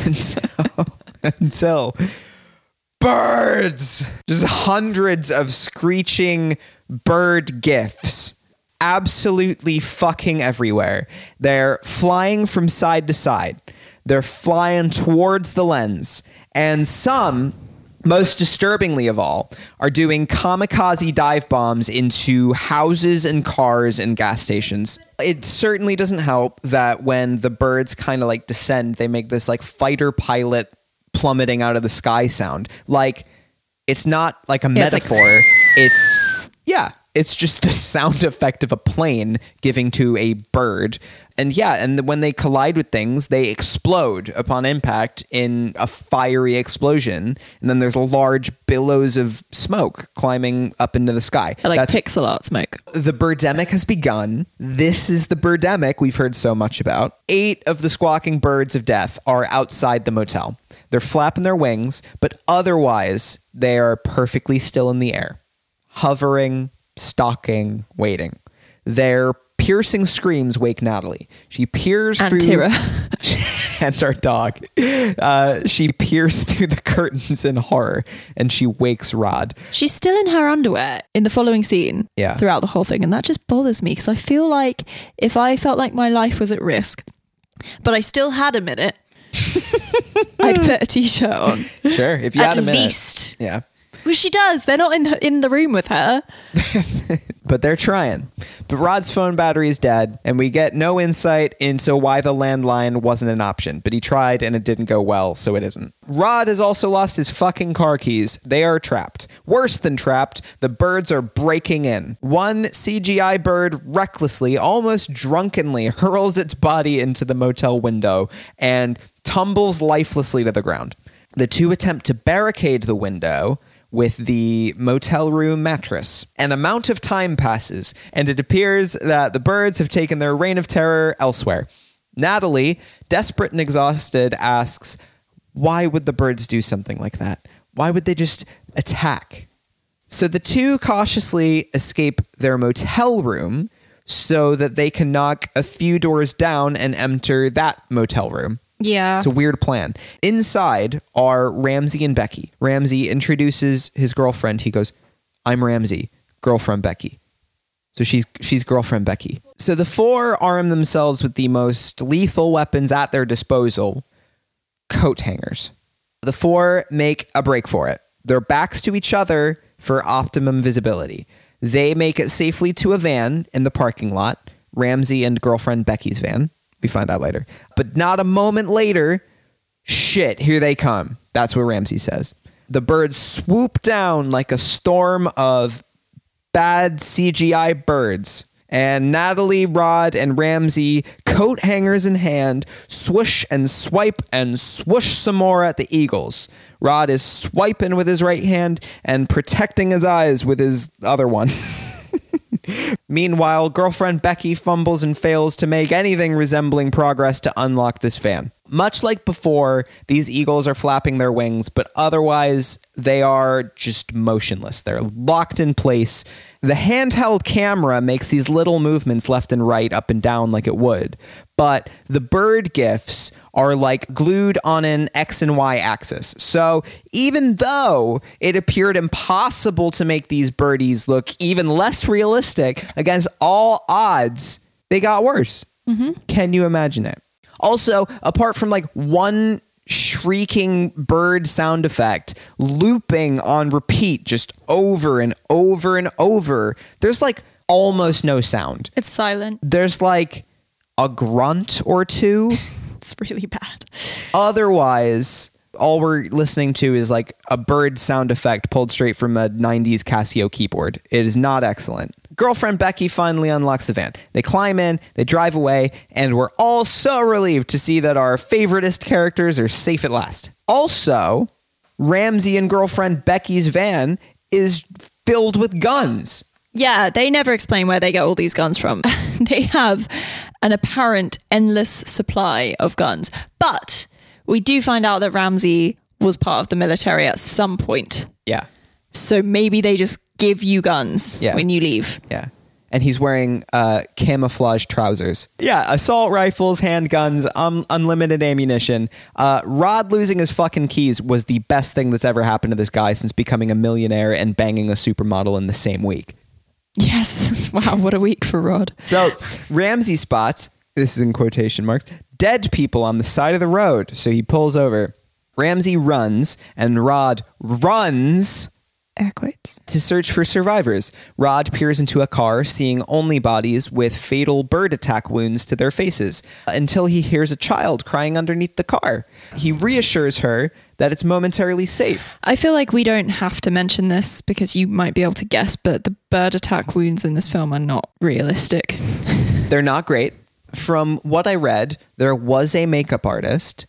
Until birds! Just hundreds of screeching bird gifs. Absolutely fucking everywhere. They're flying from side to side. They're flying towards the lens. And some, most disturbingly of all, are doing kamikaze dive bombs into houses and cars and gas stations. It certainly doesn't help that when the birds kind of like descend, they make this like fighter pilot plummeting out of the sky sound. Like, it's not like a metaphor. It's just the sound effect of a plane giving to a bird. And when they collide with things, they explode upon impact in a fiery explosion. And then there's large billows of smoke climbing up into the sky. That's pixel art smoke. The birdemic has begun. This is the birdemic we've heard so much about. 8 of the squawking birds of death are outside the motel. They're flapping their wings, but otherwise they are perfectly still in the air, hovering, stalking, waiting. Their piercing screams wake Natalie. She peers and through... Tira. And our dog. She peers through the curtains in horror, and she wakes Rod. She's still in her underwear in the following scene throughout the whole thing, and that just bothers me, because I feel like if I felt like my life was at risk, but I still had a minute, I'd put a t-shirt on. Sure, if you had a minute. At least. Yeah. Well, she does. They're not in the room with her. But they're trying. But Rod's phone battery is dead, and we get no insight into why the landline wasn't an option. But he tried, and it didn't go well, so it isn't. Rod has also lost his fucking car keys. They are trapped. Worse than trapped, the birds are breaking in. One CGI bird recklessly, almost drunkenly, hurls its body into the motel window and tumbles lifelessly to the ground. The two attempt to barricade the window with the motel room mattress. An amount of time passes, and it appears that the birds have taken their reign of terror elsewhere. Natalie, desperate and exhausted, asks, why would the birds do something like that? Why would they just attack? So the two cautiously escape their motel room so that they can knock a few doors down and enter that motel room. Yeah. It's a weird plan. Inside are Ramsey and Becky. Ramsey introduces his girlfriend. He goes, I'm Ramsey, girlfriend Becky. So she's girlfriend Becky. So the four arm themselves with the most lethal weapons at their disposal, coat hangers. The four make a break for it. Their backs to each other for optimum visibility. They make it safely to a van in the parking lot, Ramsey and girlfriend Becky's van. We find out later. But not a moment later, shit, here they come. That's what Ramsey says. The birds swoop down like a storm of bad CGI birds. And Natalie, Rod, and Ramsey, coat hangers in hand, swoosh and swipe and swoosh some more at the eagles. Rod is swiping with his right hand and protecting his eyes with his other one. Meanwhile, girlfriend Becky fumbles and fails to make anything resembling progress to unlock this van. Much like before, these eagles are flapping their wings, but otherwise they are just motionless. They're locked in place. The handheld camera makes these little movements left and right, up and down like it would. But the bird GIFs are like glued on an X and Y axis. So even though it appeared impossible to make these birdies look even less realistic against all odds, they got worse. Mm-hmm. Can you imagine it? Also, apart from like one shrieking bird sound effect looping on repeat just over and over and over, there's like almost no sound. It's silent. There's like a grunt or two. It's really bad. Otherwise, all we're listening to is like a bird sound effect pulled straight from a 90s Casio keyboard. It is not excellent. Girlfriend Becky finally unlocks the van. They climb in, they drive away, and we're all so relieved to see that our favoritist characters are safe at last. Also, Ramsey and girlfriend Becky's van is filled with guns. Yeah, they never explain where they get all these guns from. They have an apparent endless supply of guns. But we do find out that Ramsey was part of the military at some point. Yeah. So maybe they just give you guns when you leave. Yeah. And he's wearing camouflage trousers. Yeah, assault rifles, handguns, unlimited ammunition. Rod losing his fucking keys was the best thing that's ever happened to this guy since becoming a millionaire and banging a supermodel in the same week. Yes. Wow, what a week for Rod. So Ramsey spots, this is in quotation marks, dead people on the side of the road. So he pulls over. Ramsey runs and Rod runs air quotes to search for survivors. Rod peers into a car, seeing only bodies with fatal bird attack wounds to their faces, until he hears a child crying underneath the car. He reassures her that it's momentarily safe. I feel like we don't have to mention this because you might be able to guess, but the bird attack wounds in this film are not realistic. They're not great. From what I read, there was a makeup artist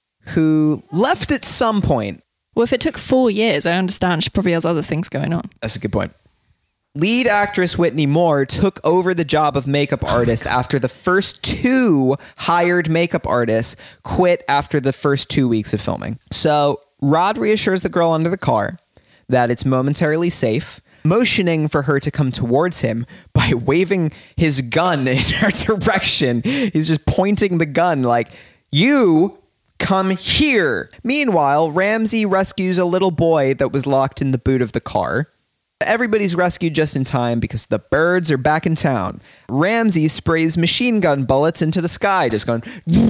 who left at some point. Well, if it took 4 years, I understand. She probably has other things going on. That's a good point. Lead actress Whitney Moore took over the job of makeup artist after the first 2 hired makeup artists quit after the first 2 weeks of filming. So Rod reassures the girl under the car that it's momentarily safe, motioning for her to come towards him by waving his gun in her direction. He's just pointing the gun like, you come here. Meanwhile, Ramsey rescues a little boy that was locked in the boot of the car. Everybody's rescued just in time because the birds are back in town. Ramsey sprays machine gun bullets into the sky, just going...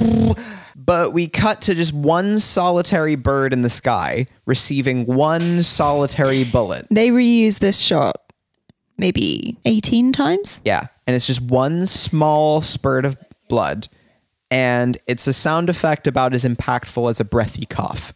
But we cut to just one solitary bird in the sky receiving one solitary bullet. They reuse this shot maybe 18 times? Yeah, and it's just one small spurt of blood. And it's a sound effect about as impactful as a breathy cough.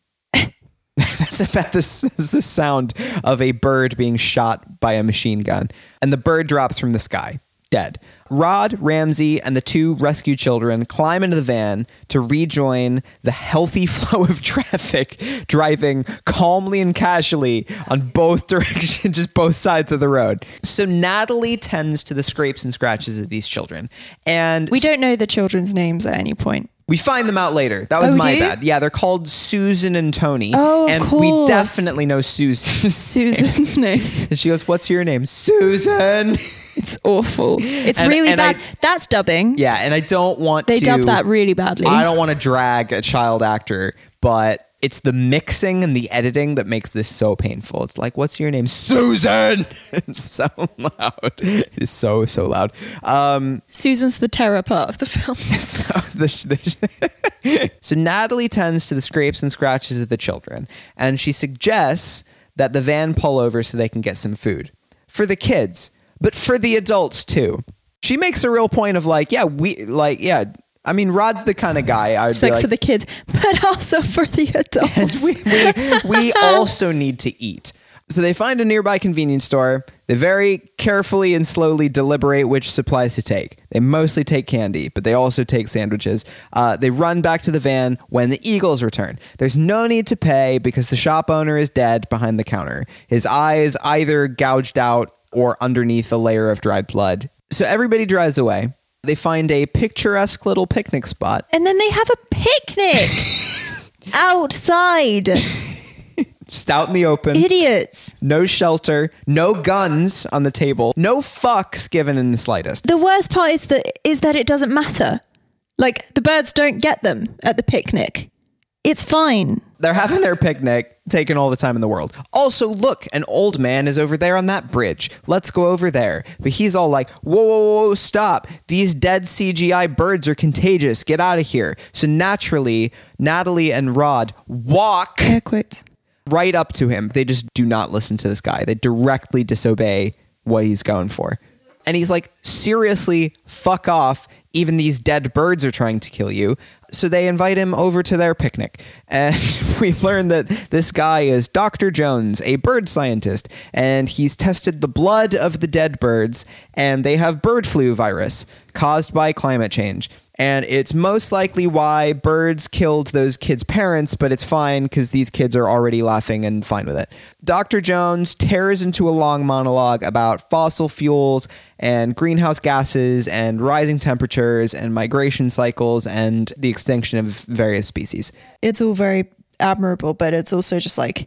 That's about the sound of a bird being shot by a machine gun. And the bird drops from the sky, dead. Rod, Ramsey, and the 2 rescue children climb into the van to rejoin the healthy flow of traffic, driving calmly and casually on both directions, just both sides of the road. So Natalie tends to the scrapes and scratches of these children. And we don't know the children's names at any point. We find them out later. That was my bad. Yeah, they're called Susan and Tony. Oh, and of course. We definitely know Susan's name. And she goes, "What's your name?" Susan. It's awful. It's really bad. That's dubbing. Yeah, and I don't want They dubbed that really badly. I don't want to drag a child actor, but it's the mixing and the editing that makes this so painful. It's like, "What's your name?" Susan. It's so loud. It is so loud. Susan's the terror part of the film. So Natalie tends to the scrapes and scratches of the children, and she suggests that the van pull over so they can get some food for the kids, but for the adults too. She makes a real point of like, I mean, Rod's the kind of guy I would be like for the kids, but also for the adults. we also need to eat. So they find a nearby convenience store. They very carefully and slowly deliberate which supplies to take. They mostly take candy, but they also take sandwiches. They run back to the van when the Eagles return. There's no need to pay because the shop owner is dead behind the counter. His eyes either gouged out or underneath a layer of dried blood. So everybody drives away. They find a picturesque little picnic spot. And then they have a picnic outside. Just out in the open. Idiots. No shelter, no guns on the table, no fucks given in the slightest. The worst part is that it doesn't matter. Like, the birds don't get them at the picnic. It's fine. They're having their picnic, taking all the time in the world. Also, look, an old man is over there on that bridge. Let's go over there. But he's all like, whoa, whoa, whoa, stop. These dead CGI birds are contagious. Get out of here. So naturally, Natalie and Rod walk Air quotes. right up to him. They just do not listen to this guy. They directly disobey what he's going for. And he's like, seriously, fuck off. Even these dead birds are trying to kill you. So they invite him over to their picnic. And we learn that this guy is Dr. Jones, a bird scientist. And he's tested the blood of the dead birds. And they have bird flu virus caused by climate change. And it's most likely why birds killed those kids' parents, but it's fine because these kids are already laughing and fine with it. Dr. Jones tears into a long monologue about fossil fuels and greenhouse gases and rising temperatures and migration cycles and the extinction of various species. It's all very admirable, but it's also just like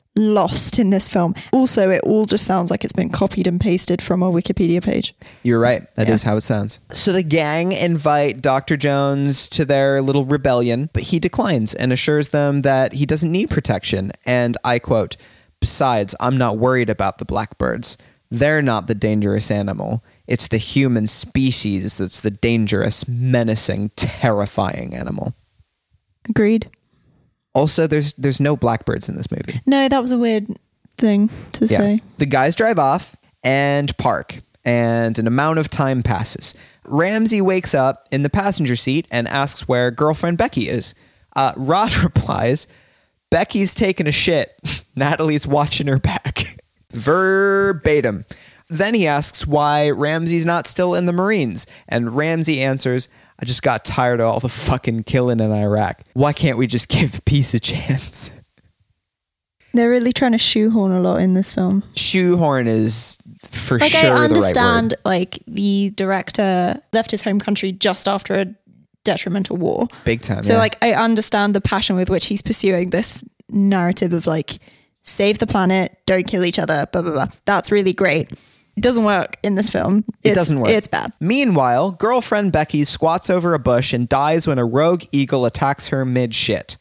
lost in this film. Also, it all just sounds like it's been copied and pasted from a Wikipedia page. You're right. That is how it sounds. So the gang invite Dr. Jones to their little rebellion, but he declines and assures them that he doesn't need protection. And I quote, "Besides, I'm not worried about the blackbirds. They're not the dangerous animal. It's the human species that's the dangerous, menacing, terrifying animal." Agreed. Also, there's no blackbirds in this movie. No, that was a weird thing to say. The guys drive off and park, and an amount of time passes. Ramsey wakes up in the passenger seat and asks where girlfriend Becky is. Rod replies, "Becky's taking a shit. Natalie's watching her back." Verbatim. Then he asks why Ramsey's not still in the Marines, and Ramsey answers, "I just got tired of all the fucking killing in Iraq. Why can't we just give peace a chance?" They're really trying to shoehorn a lot in this film. Shoehorn is for like, sure I the right understand, word. like, the director left his home country just after a detrimental war. Big time. So, yeah. like, I understand the passion with which he's pursuing this narrative of, like, save the planet, don't kill each other, blah, blah, blah. That's really great. It doesn't work in this film. It doesn't work. It's bad. Meanwhile, girlfriend Becky squats over a bush and dies when a rogue eagle attacks her mid-shit.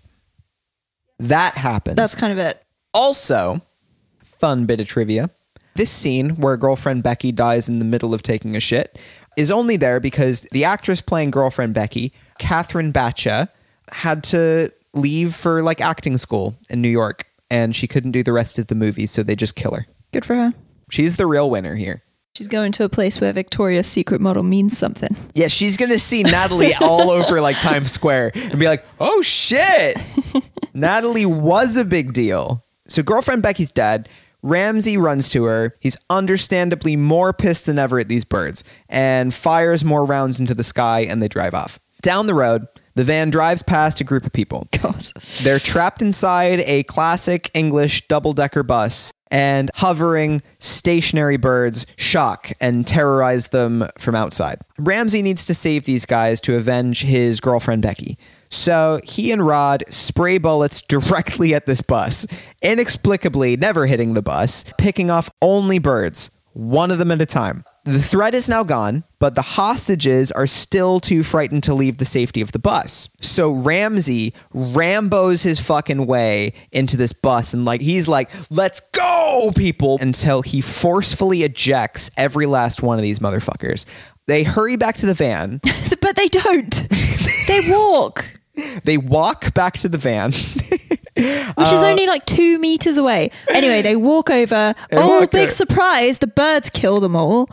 That happens. That's kind of it. Also, fun bit of trivia. This scene where girlfriend Becky dies in the middle of taking a shit is only there because the actress playing girlfriend Becky, Catherine Batcha, had to leave for like acting school in New York, and she couldn't do the rest of the movie, so they just kill her. Good for her. She's the real winner here. She's going to a place where Victoria's Secret model means something. Yeah, she's going to see Natalie all over like Times Square and be like, "Oh shit, Natalie was a big deal." So girlfriend Becky's dead. Ramsey runs to her. He's understandably more pissed than ever at these birds and fires more rounds into the sky, and they drive off. Down the road, the van drives past a group of people. God. They're trapped inside a classic English double-decker bus, and hovering stationary birds shock and terrorize them from outside. Ramsey needs to save these guys to avenge his girlfriend Becky. So he and Rod spray bullets directly at this bus, inexplicably never hitting the bus, picking off only birds, one of them at a time. The threat is now gone, but the hostages are still too frightened to leave the safety of the bus. So Ramsey Rambos his fucking way into this bus, and like he's like, "Let's go, people," until he forcefully ejects every last one of these motherfuckers. They hurry back to the van. But they don't. They walk. They walk back to the van. Which is only like 2 meters away. Anyway, they walk over. Big surprise. The birds kill them all.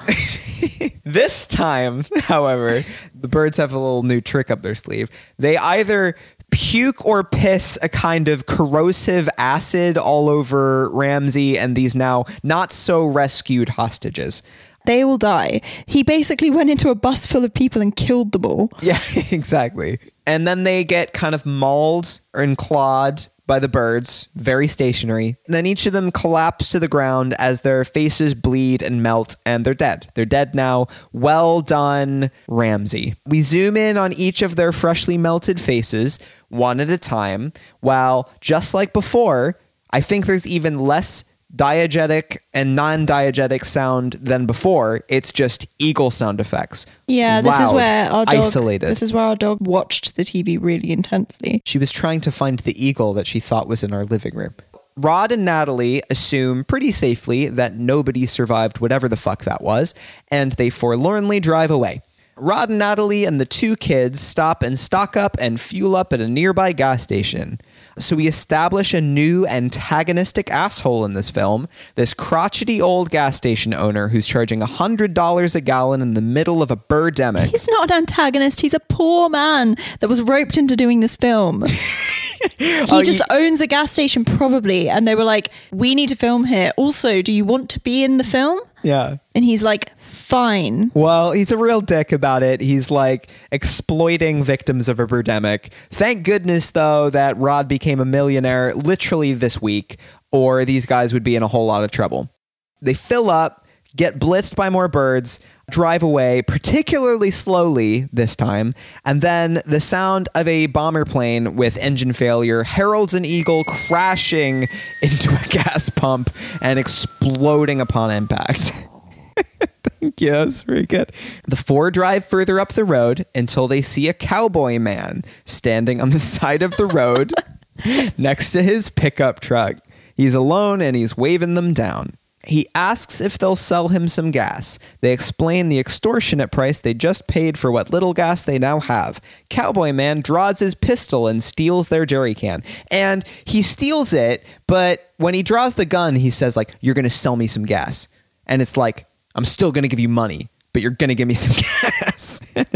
This time, however, the birds have a little new trick up their sleeve. They either puke or piss a kind of corrosive acid all over Ramsey and these now not so rescued hostages. They all die. He basically went into a bus full of people and killed them all. Yeah, exactly. And then they get kind of mauled and clawed by the birds, very stationary. And then each of them collapse to the ground as their faces bleed and melt, and they're dead. They're dead now. Well done, Ramsey. We zoom in on each of their freshly melted faces, one at a time, while, just like before, I think there's even less diegetic and non-diegetic sound than before. It's just eagle sound effects. Yeah, this is where our dog isolated. This is where our dog watched the TV really intensely. She was trying to find the eagle that she thought was in our living room. Rod and Natalie assume pretty safely that nobody survived whatever the fuck that was, and they forlornly drive away. Rod and Natalie and the two kids stop and stock up and fuel up at a nearby gas station. So we establish a new antagonistic asshole in this film, this crotchety old gas station owner who's charging $100 a gallon in the middle of a birdemic. He's not an antagonist. He's a poor man that was roped into doing this film. He just owns a gas station probably. And they were like, we need to film here. Also, do you want to be in the film? Yeah. And he's like, fine. Well, he's a real dick about it. He's like exploiting victims of a birdemic. Thank goodness, though, that Rod became a millionaire literally this week, or these guys would be in a whole lot of trouble. They fill up, get blitzed by more birds, drive away, particularly slowly this time, and then the sound of a bomber plane with engine failure heralds an eagle crashing into a gas pump and exploding upon impact. Thank you, that was very good. The four drive further up the road until they see a cowboy man standing on the side of the road next to his pickup truck. He's alone and he's waving them down. He asks if they'll sell him some gas. They explain the extortionate price they just paid for what little gas they now have. Cowboy Man draws his pistol and steals their jerry can. And he steals it, but when he draws the gun, he says, like, you're going to sell me some gas. And it's like, I'm still going to give you money, but you're going to give me some gas.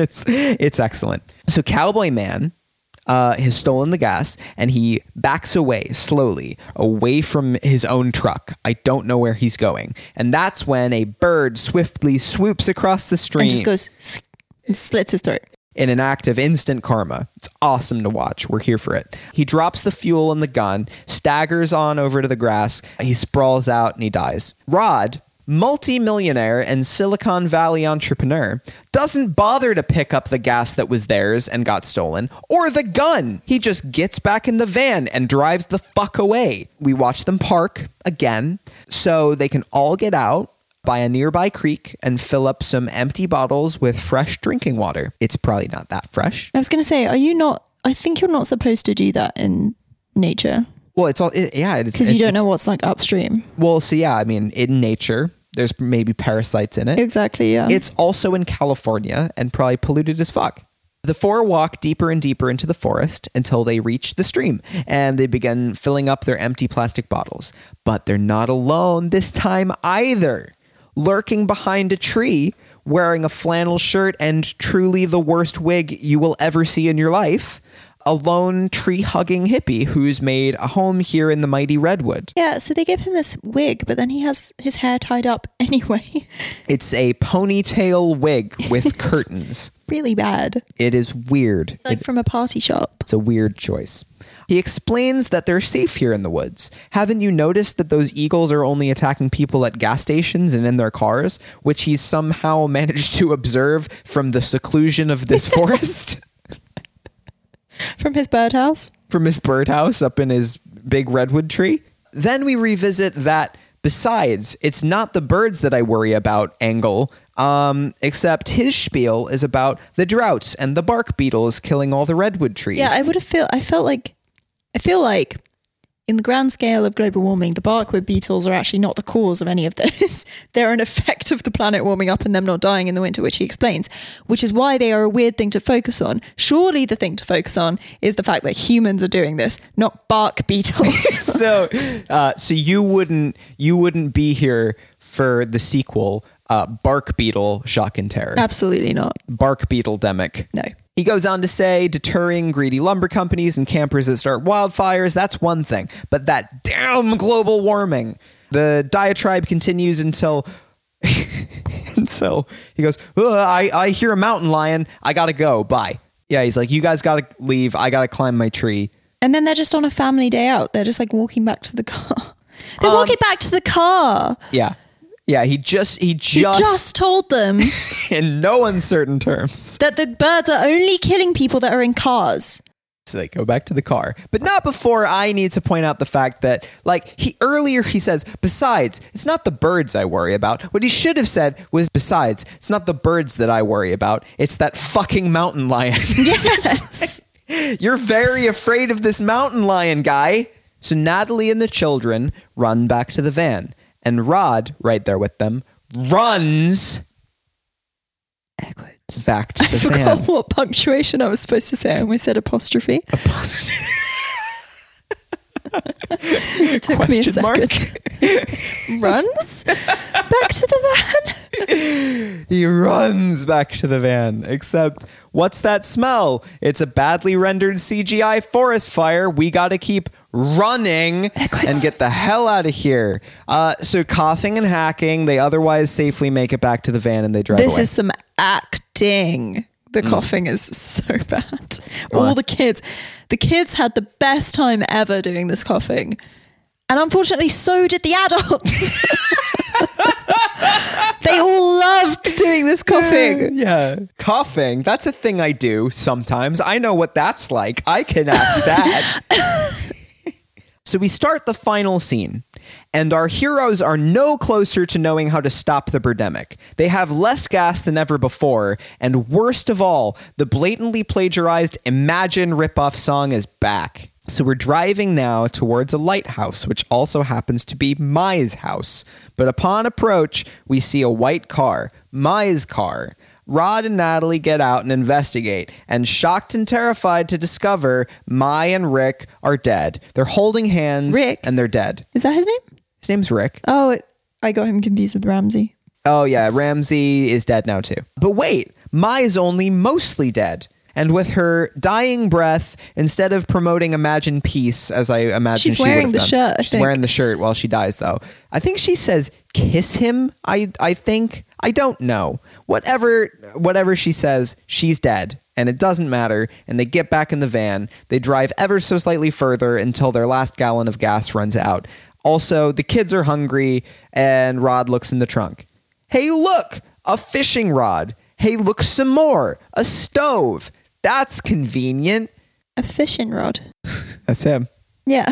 It's excellent. So Cowboy Man has stolen the gas and he backs away slowly away from his own truck. I don't know where he's going. And that's when a bird swiftly swoops across the stream and just goes and slits his throat. In an act of instant karma. It's awesome to watch. We're here for it. He drops the fuel in the gun, staggers on over to the grass. He sprawls out and he dies. Rod, multi-millionaire and Silicon Valley entrepreneur, doesn't bother to pick up the gas that was theirs and got stolen, or the gun. He just gets back in the van and drives the fuck away. We watch them park again so they can all get out by a nearby creek and fill up some empty bottles with fresh drinking water. It's probably not that fresh. I was going to say, I think you're not supposed to do that in nature. Well, it's all, because you don't know what's like upstream. Well, so yeah, I mean, in nature, there's maybe parasites in it. Exactly, yeah. It's also in California and probably polluted as fuck. The four walk deeper and deeper into the forest until they reach the stream and they begin filling up their empty plastic bottles. But they're not alone this time either. Lurking behind a tree, wearing a flannel shirt and truly the worst wig you will ever see in your life, a lone tree-hugging hippie who's made a home here in the mighty redwood. Yeah, so they give him this wig, but then he has his hair tied up anyway. It's a ponytail wig with curtains. Really bad. It is weird. Like from a party shop. It's a weird choice. He explains that they're safe here in the woods. Haven't you noticed that those eagles are only attacking people at gas stations and in their cars, which he's somehow managed to observe from the seclusion of this forest? From his birdhouse? From his birdhouse up in his big redwood tree. Then we revisit that, besides, it's not the birds that I worry about angle, except his spiel is about the droughts and the bark beetles killing all the redwood trees. Yeah, I feel like in the grand scale of global warming, the barkwood beetles are actually not the cause of any of this. They're an effect of the planet warming up and them not dying in the winter, which he explains, which is why they are a weird thing to focus on. Surely the thing to focus on is the fact that humans are doing this, not bark beetles. So you wouldn't be here for the sequel, Bark Beetle Shock and Terror. Absolutely not. Bark Beetle-demic. No. He goes on to say, deterring greedy lumber companies and campers that start wildfires, that's one thing. But that damn global warming. The diatribe continues until he goes, I hear a mountain lion. I gotta go. Bye. Yeah, he's like, you guys gotta leave. I gotta climb my tree. And then they're just on a family day out. They're just like walking back to the car. They're walking back to the car. Yeah. Yeah, he just told them in no uncertain terms that the birds are only killing people that are in cars. So they go back to the car, but not before I need to point out the fact that, like, he says, besides, it's not the birds I worry about. What he should have said was, besides, it's not the birds that I worry about. It's that fucking mountain lion. Yes. You're very afraid of this mountain lion guy. So Natalie and the children run back to the van. And Rod, right there with them, runs back to the van. I forgot what punctuation I was supposed to say. I almost said apostrophe. It took me a second. Runs back to the van. He runs back to the van. Except, what's that smell? It's a badly rendered CGI forest fire. We got to keep running and get the hell out of here. So coughing and hacking, they otherwise safely make it back to the van and they drive away. This is some acting. The coughing is so bad. All the kids had the best time ever doing this coughing. And unfortunately, so did the adults. They all loved doing this coughing. Yeah. Coughing, that's a thing I do sometimes. I know what that's like. I can act that. So we start the final scene, and our heroes are no closer to knowing how to stop the birdemic. They have less gas than ever before, and worst of all, the blatantly plagiarized Imagine ripoff song is back. So we're driving now towards a lighthouse, which also happens to be Mai's house. But upon approach, we see a white car, Mai's car. Rod and Natalie get out and investigate, and shocked and terrified to discover Mai and Rick are dead. They're holding hands, Rick? And they're dead. Is that his name? His name's Rick. Oh, I got him confused with Ramsey. Oh yeah, Ramsey is dead now too. But wait, Mai's only mostly dead. And with her dying breath, instead of promoting Imagine Peace, as I imagine she's she would have wearing the done, shirt. she's wearing the shirt while she dies, though. I think she says, "Kiss him." I think. I don't know. Whatever she says, she's dead, and it doesn't matter. And they get back in the van. They drive ever so slightly further until their last gallon of gas runs out. Also, the kids are hungry, and Rod looks in the trunk. Hey, look, a fishing rod. Hey, look some more, a stove. That's convenient. A fishing rod. That's him. Yeah.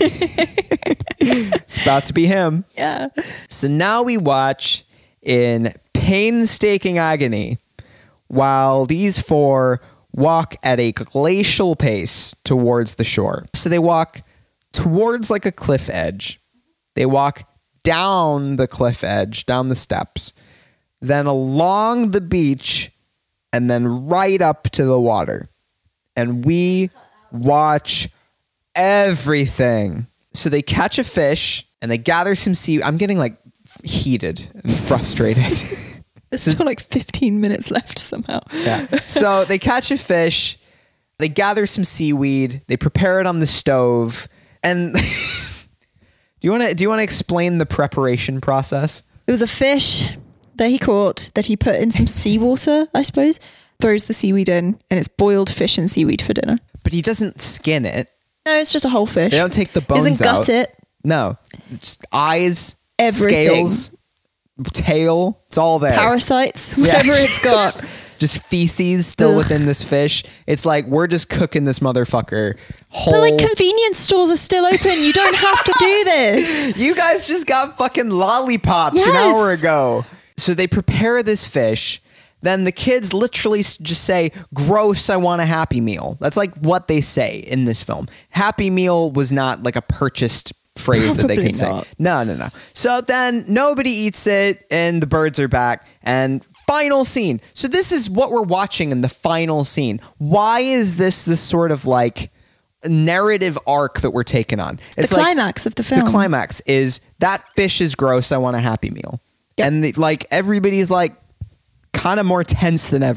It's about to be him. Yeah. So now we watch in painstaking agony while these four walk at a glacial pace towards the shore. So they walk towards like a cliff edge. They walk down the cliff edge, down the steps, then along the beach, and then right up to the water. And we watch everything. So they catch a fish and they gather some seaweed. I'm getting like heated and frustrated. There's still like 15 minutes left somehow. Yeah. So they catch a fish, they gather some seaweed, they prepare it on the stove. And do you want to explain the preparation process? It was a fish that he caught that he put in some seawater, I suppose, throws the seaweed in, and it's boiled fish and seaweed for dinner. But he doesn't skin it. No, it's just a whole fish. They don't take the bones out. He doesn't gut it. No. It's eyes, everything. Scales, tail, it's all there. Parasites, whatever it's got. Just feces still within this fish. It's like, we're just cooking this motherfucker whole. But like, convenience stores are still open. You don't have to do this. You guys just got fucking lollipops an hour ago. So they prepare this fish. Then the kids literally just say, gross, I want a Happy Meal. That's like what they say in this film. Happy Meal was not like a purchased phrase that they could say. No. So then nobody eats it and the birds are back. And final scene. So this is what we're watching in the final scene. Why is this sort of like narrative arc that we're taking on? It's the climax of the film. The climax is, that fish is gross, I want a Happy Meal. Yep. And like everybody's like kind of more tense than ever.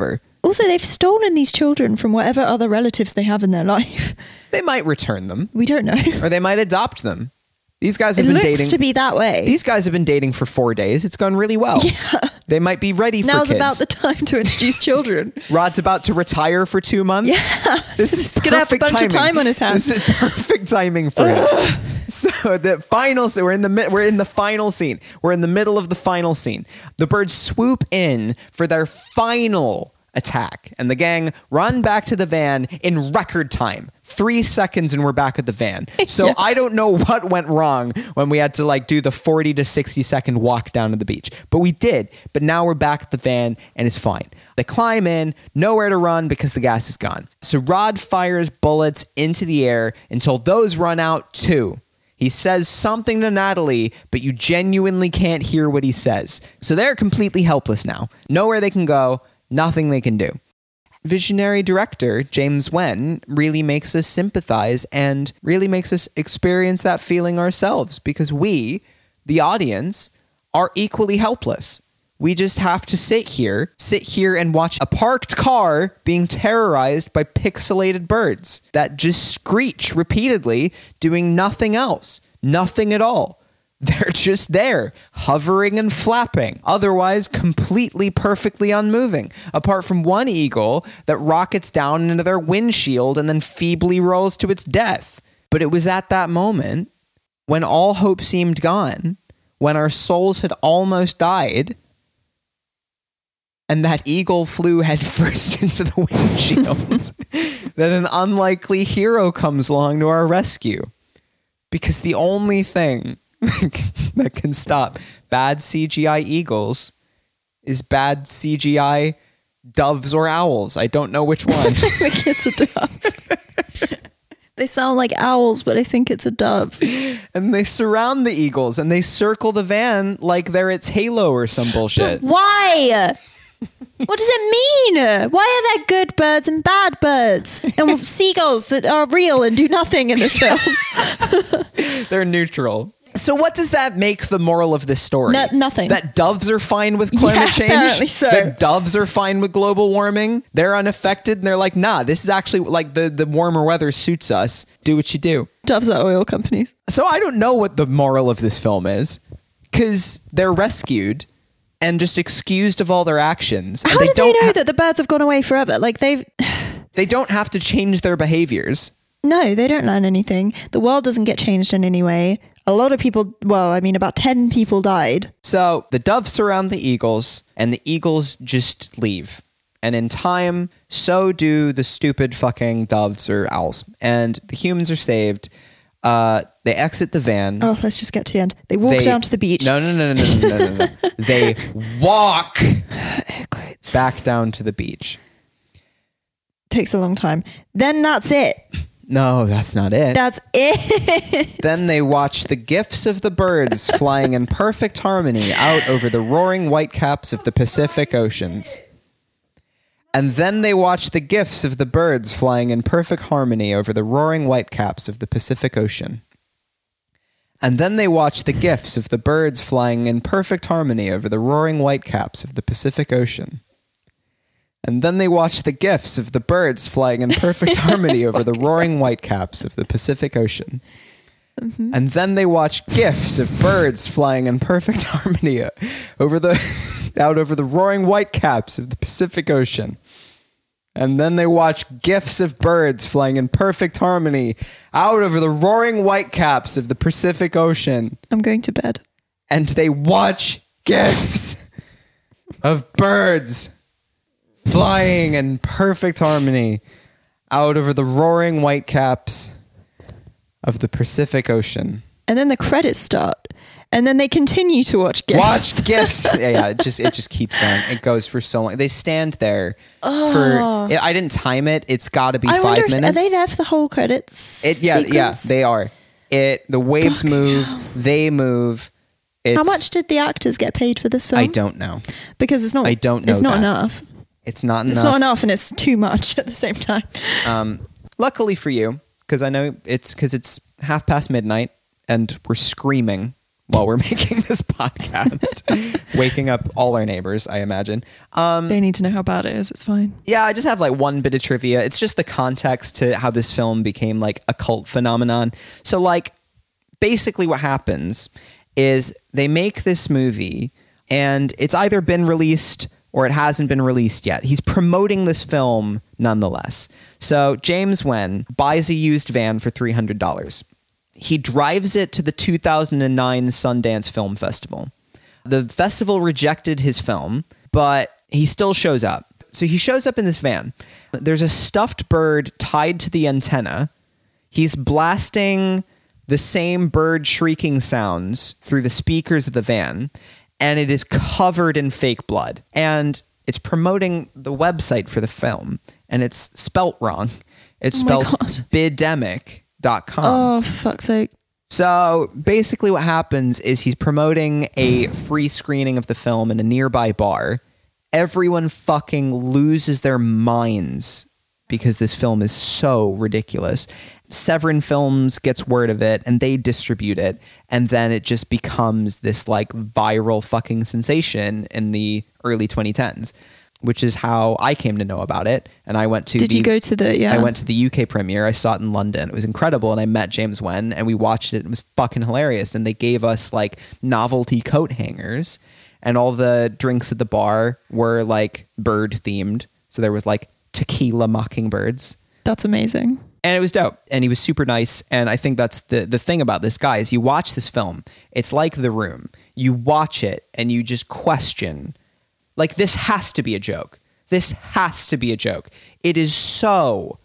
Also, they've stolen these children from whatever other relatives they have in their life. They might return them. We don't know. Or they might adopt them. These guys have It been looks dating. to be that way. These guys have been dating for 4 days. It's gone really well. Yeah. They might be ready for Now's kids. about the time to introduce children. Rod's about to retire for 2 months. Yeah. This is He's gonna have a perfect bunch of timing. time on his hands. This is perfect timing for him. So the final, we're in the final scene. We're in the middle of the final scene. The birds swoop in for their final attack, and the gang run back to the van in record time. 3 seconds and we're back at the van. So Yeah. I don't know what went wrong when we had to like do the 40 to 60 second walk down to the beach, but we did. But now we're back at the van and it's fine. They climb in, nowhere to run because the gas is gone. So Rod fires bullets into the air until those run out too. He says something to Natalie, but you genuinely can't hear what he says. So they're completely helpless now. Nowhere they can go, nothing they can do. Visionary director James Wen really makes us sympathize and really makes us experience that feeling ourselves, because we, the audience, are equally helpless. We just have to sit here and watch a parked car being terrorized by pixelated birds that just screech repeatedly, doing nothing else, nothing at all. They're just there, hovering and flapping, otherwise completely perfectly unmoving, apart from one eagle that rockets down into their windshield and then feebly rolls to its death. But it was at that moment, when all hope seemed gone, when our souls had almost died, and that eagle flew headfirst into the windshield, that an unlikely hero comes along to our rescue. Because the only thing that can stop bad CGI eagles is bad CGI doves or owls. I don't know which one. I think it's a dove. They sound like owls, but I think it's a dove. And they surround the eagles and they circle the van like they're its halo or some bullshit. But why? What does it mean? Why are there good birds and bad birds? And seagulls that are real and do nothing in this film? They're neutral. So what does that make the moral of this story? Nothing. That doves are fine with climate change? Apparently so. That doves are fine with global warming? They're unaffected and they're like, nah, this is actually like the warmer weather suits us. Do what you do. Doves are oil companies. So I don't know what the moral of this film is, because they're rescued and just excused of all their actions. How and do they know that the birds have gone away forever? Like they don't have to change their behaviors. No, they don't learn anything. The world doesn't get changed in any way. A lot of people, about 10 people died. So the doves surround the eagles, and the eagles just leave. And in time, so do the stupid fucking doves or owls. And the humans are saved. They exit the van. Oh, let's just get to the end. They walk down to the beach. No. They walk Air quotes. back down to the beach. Takes a long time. Then that's it. No, that's not it. That's it. Then they watch the gifts of the birds flying in perfect harmony out over the roaring whitecaps of the Pacific Oceans. And then they watch the gifts of the birds flying in perfect harmony over the roaring whitecaps of the Pacific Ocean. And then they watch the gifts of the birds flying in perfect harmony over the roaring whitecaps of the Pacific Ocean. And then they watch the gifts of the birds flying in perfect harmony over the roaring whitecaps of the Pacific Ocean. Mm-hmm. And then they watch gifs of birds flying in perfect harmony out over the roaring whitecaps of the Pacific Ocean. And then they watch gifs of birds flying in perfect harmony out over the roaring whitecaps of the Pacific Ocean. I'm going to bed. And they watch gifs of birds flying in perfect harmony out over the roaring whitecaps of the Pacific Ocean. And then the credits start. And then they continue to watch GIFs. Watch GIFs. Yeah, it just keeps going. It goes for so long. They stand there for. I didn't time it. It's got to be 5 minutes. Are they there for the whole credits? Sequence? They are. The waves move. They move. How much did the actors get paid for this film? I don't know. Because it's not. I don't know. It's not that. enough. It's not enough. It's not enough, and it's too much at the same time. Luckily for you, because I know it's 1:30 and we're screaming while we're making this podcast, waking up all our neighbors, I imagine. They need to know how bad it is. It's fine. Yeah, I just have like one bit of trivia. It's just the context to how this film became like a cult phenomenon. So like basically what happens is they make this movie and it's either been released or it hasn't been released yet. He's promoting this film nonetheless. So James Wen buys a used van for $300. He drives it to the 2009 Sundance Film Festival. The festival rejected his film, but he still shows up. So he shows up in this van. There's a stuffed bird tied to the antenna. He's blasting the same bird shrieking sounds through the speakers of the van, and it is covered in fake blood. And it's promoting the website for the film, and it's spelt wrong. It's spelled Biddemic.com. Oh, for fuck's sake. So basically what happens is he's promoting a free screening of the film in a nearby bar. Everyone fucking loses their minds because this film is so ridiculous. Severin Films gets word of it and they distribute it, and then it just becomes this like viral fucking sensation in the early 2010s, which is how I came to know about it. And I went to you go to the I went to the UK premiere. I saw it in London. It was incredible, and I met James Wen and we watched it. It was fucking hilarious, and they gave us like novelty coat hangers, and all the drinks at the bar were like bird themed. So there was like tequila mockingbirds. That's amazing. And it was dope. And he was super nice. And I think that's the thing about this guy is you watch this film. It's like The Room. You watch it and you just question, like, this has to be a joke. This has to be a joke. It is so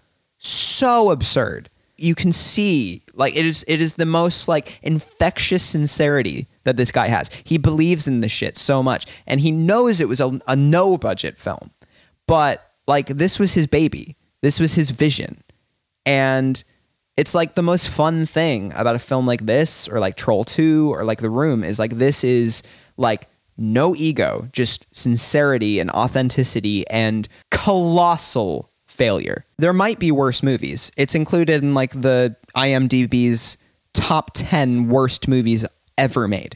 absurd. You can see, like, it is the most, like, infectious sincerity that this guy has. He believes in this shit so much. And he knows it was a no-budget film. But, like, this was his baby. This was his vision. And it's like the most fun thing about a film like this, or like Troll 2, or like The Room, is like this is like no ego, just sincerity and authenticity and colossal failure. There might be worse movies. It's included in like the IMDb's top 10 worst movies ever made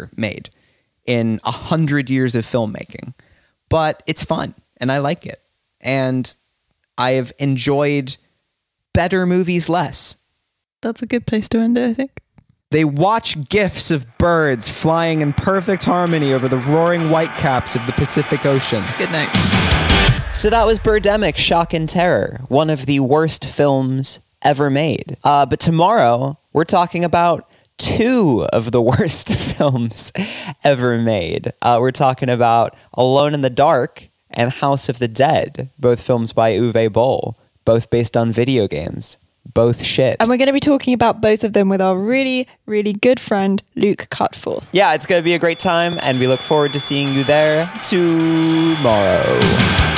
in 100 years of filmmaking. But it's fun and I like it. And I have enjoyed better movies less. That's a good place to end it, I think. They watch GIFs of birds flying in perfect harmony over the roaring whitecaps of the Pacific Ocean. Good night. So that was Birdemic, Shock and Terror, one of the worst films ever made. But tomorrow, we're talking about two of the worst films ever made. We're talking about Alone in the Dark and House of the Dead, both films by Uwe Boll, both based on video games, both shit. And we're going to be talking about both of them with our really, really good friend, Luke Cutforth. Yeah, it's going to be a great time, and we look forward to seeing you there tomorrow.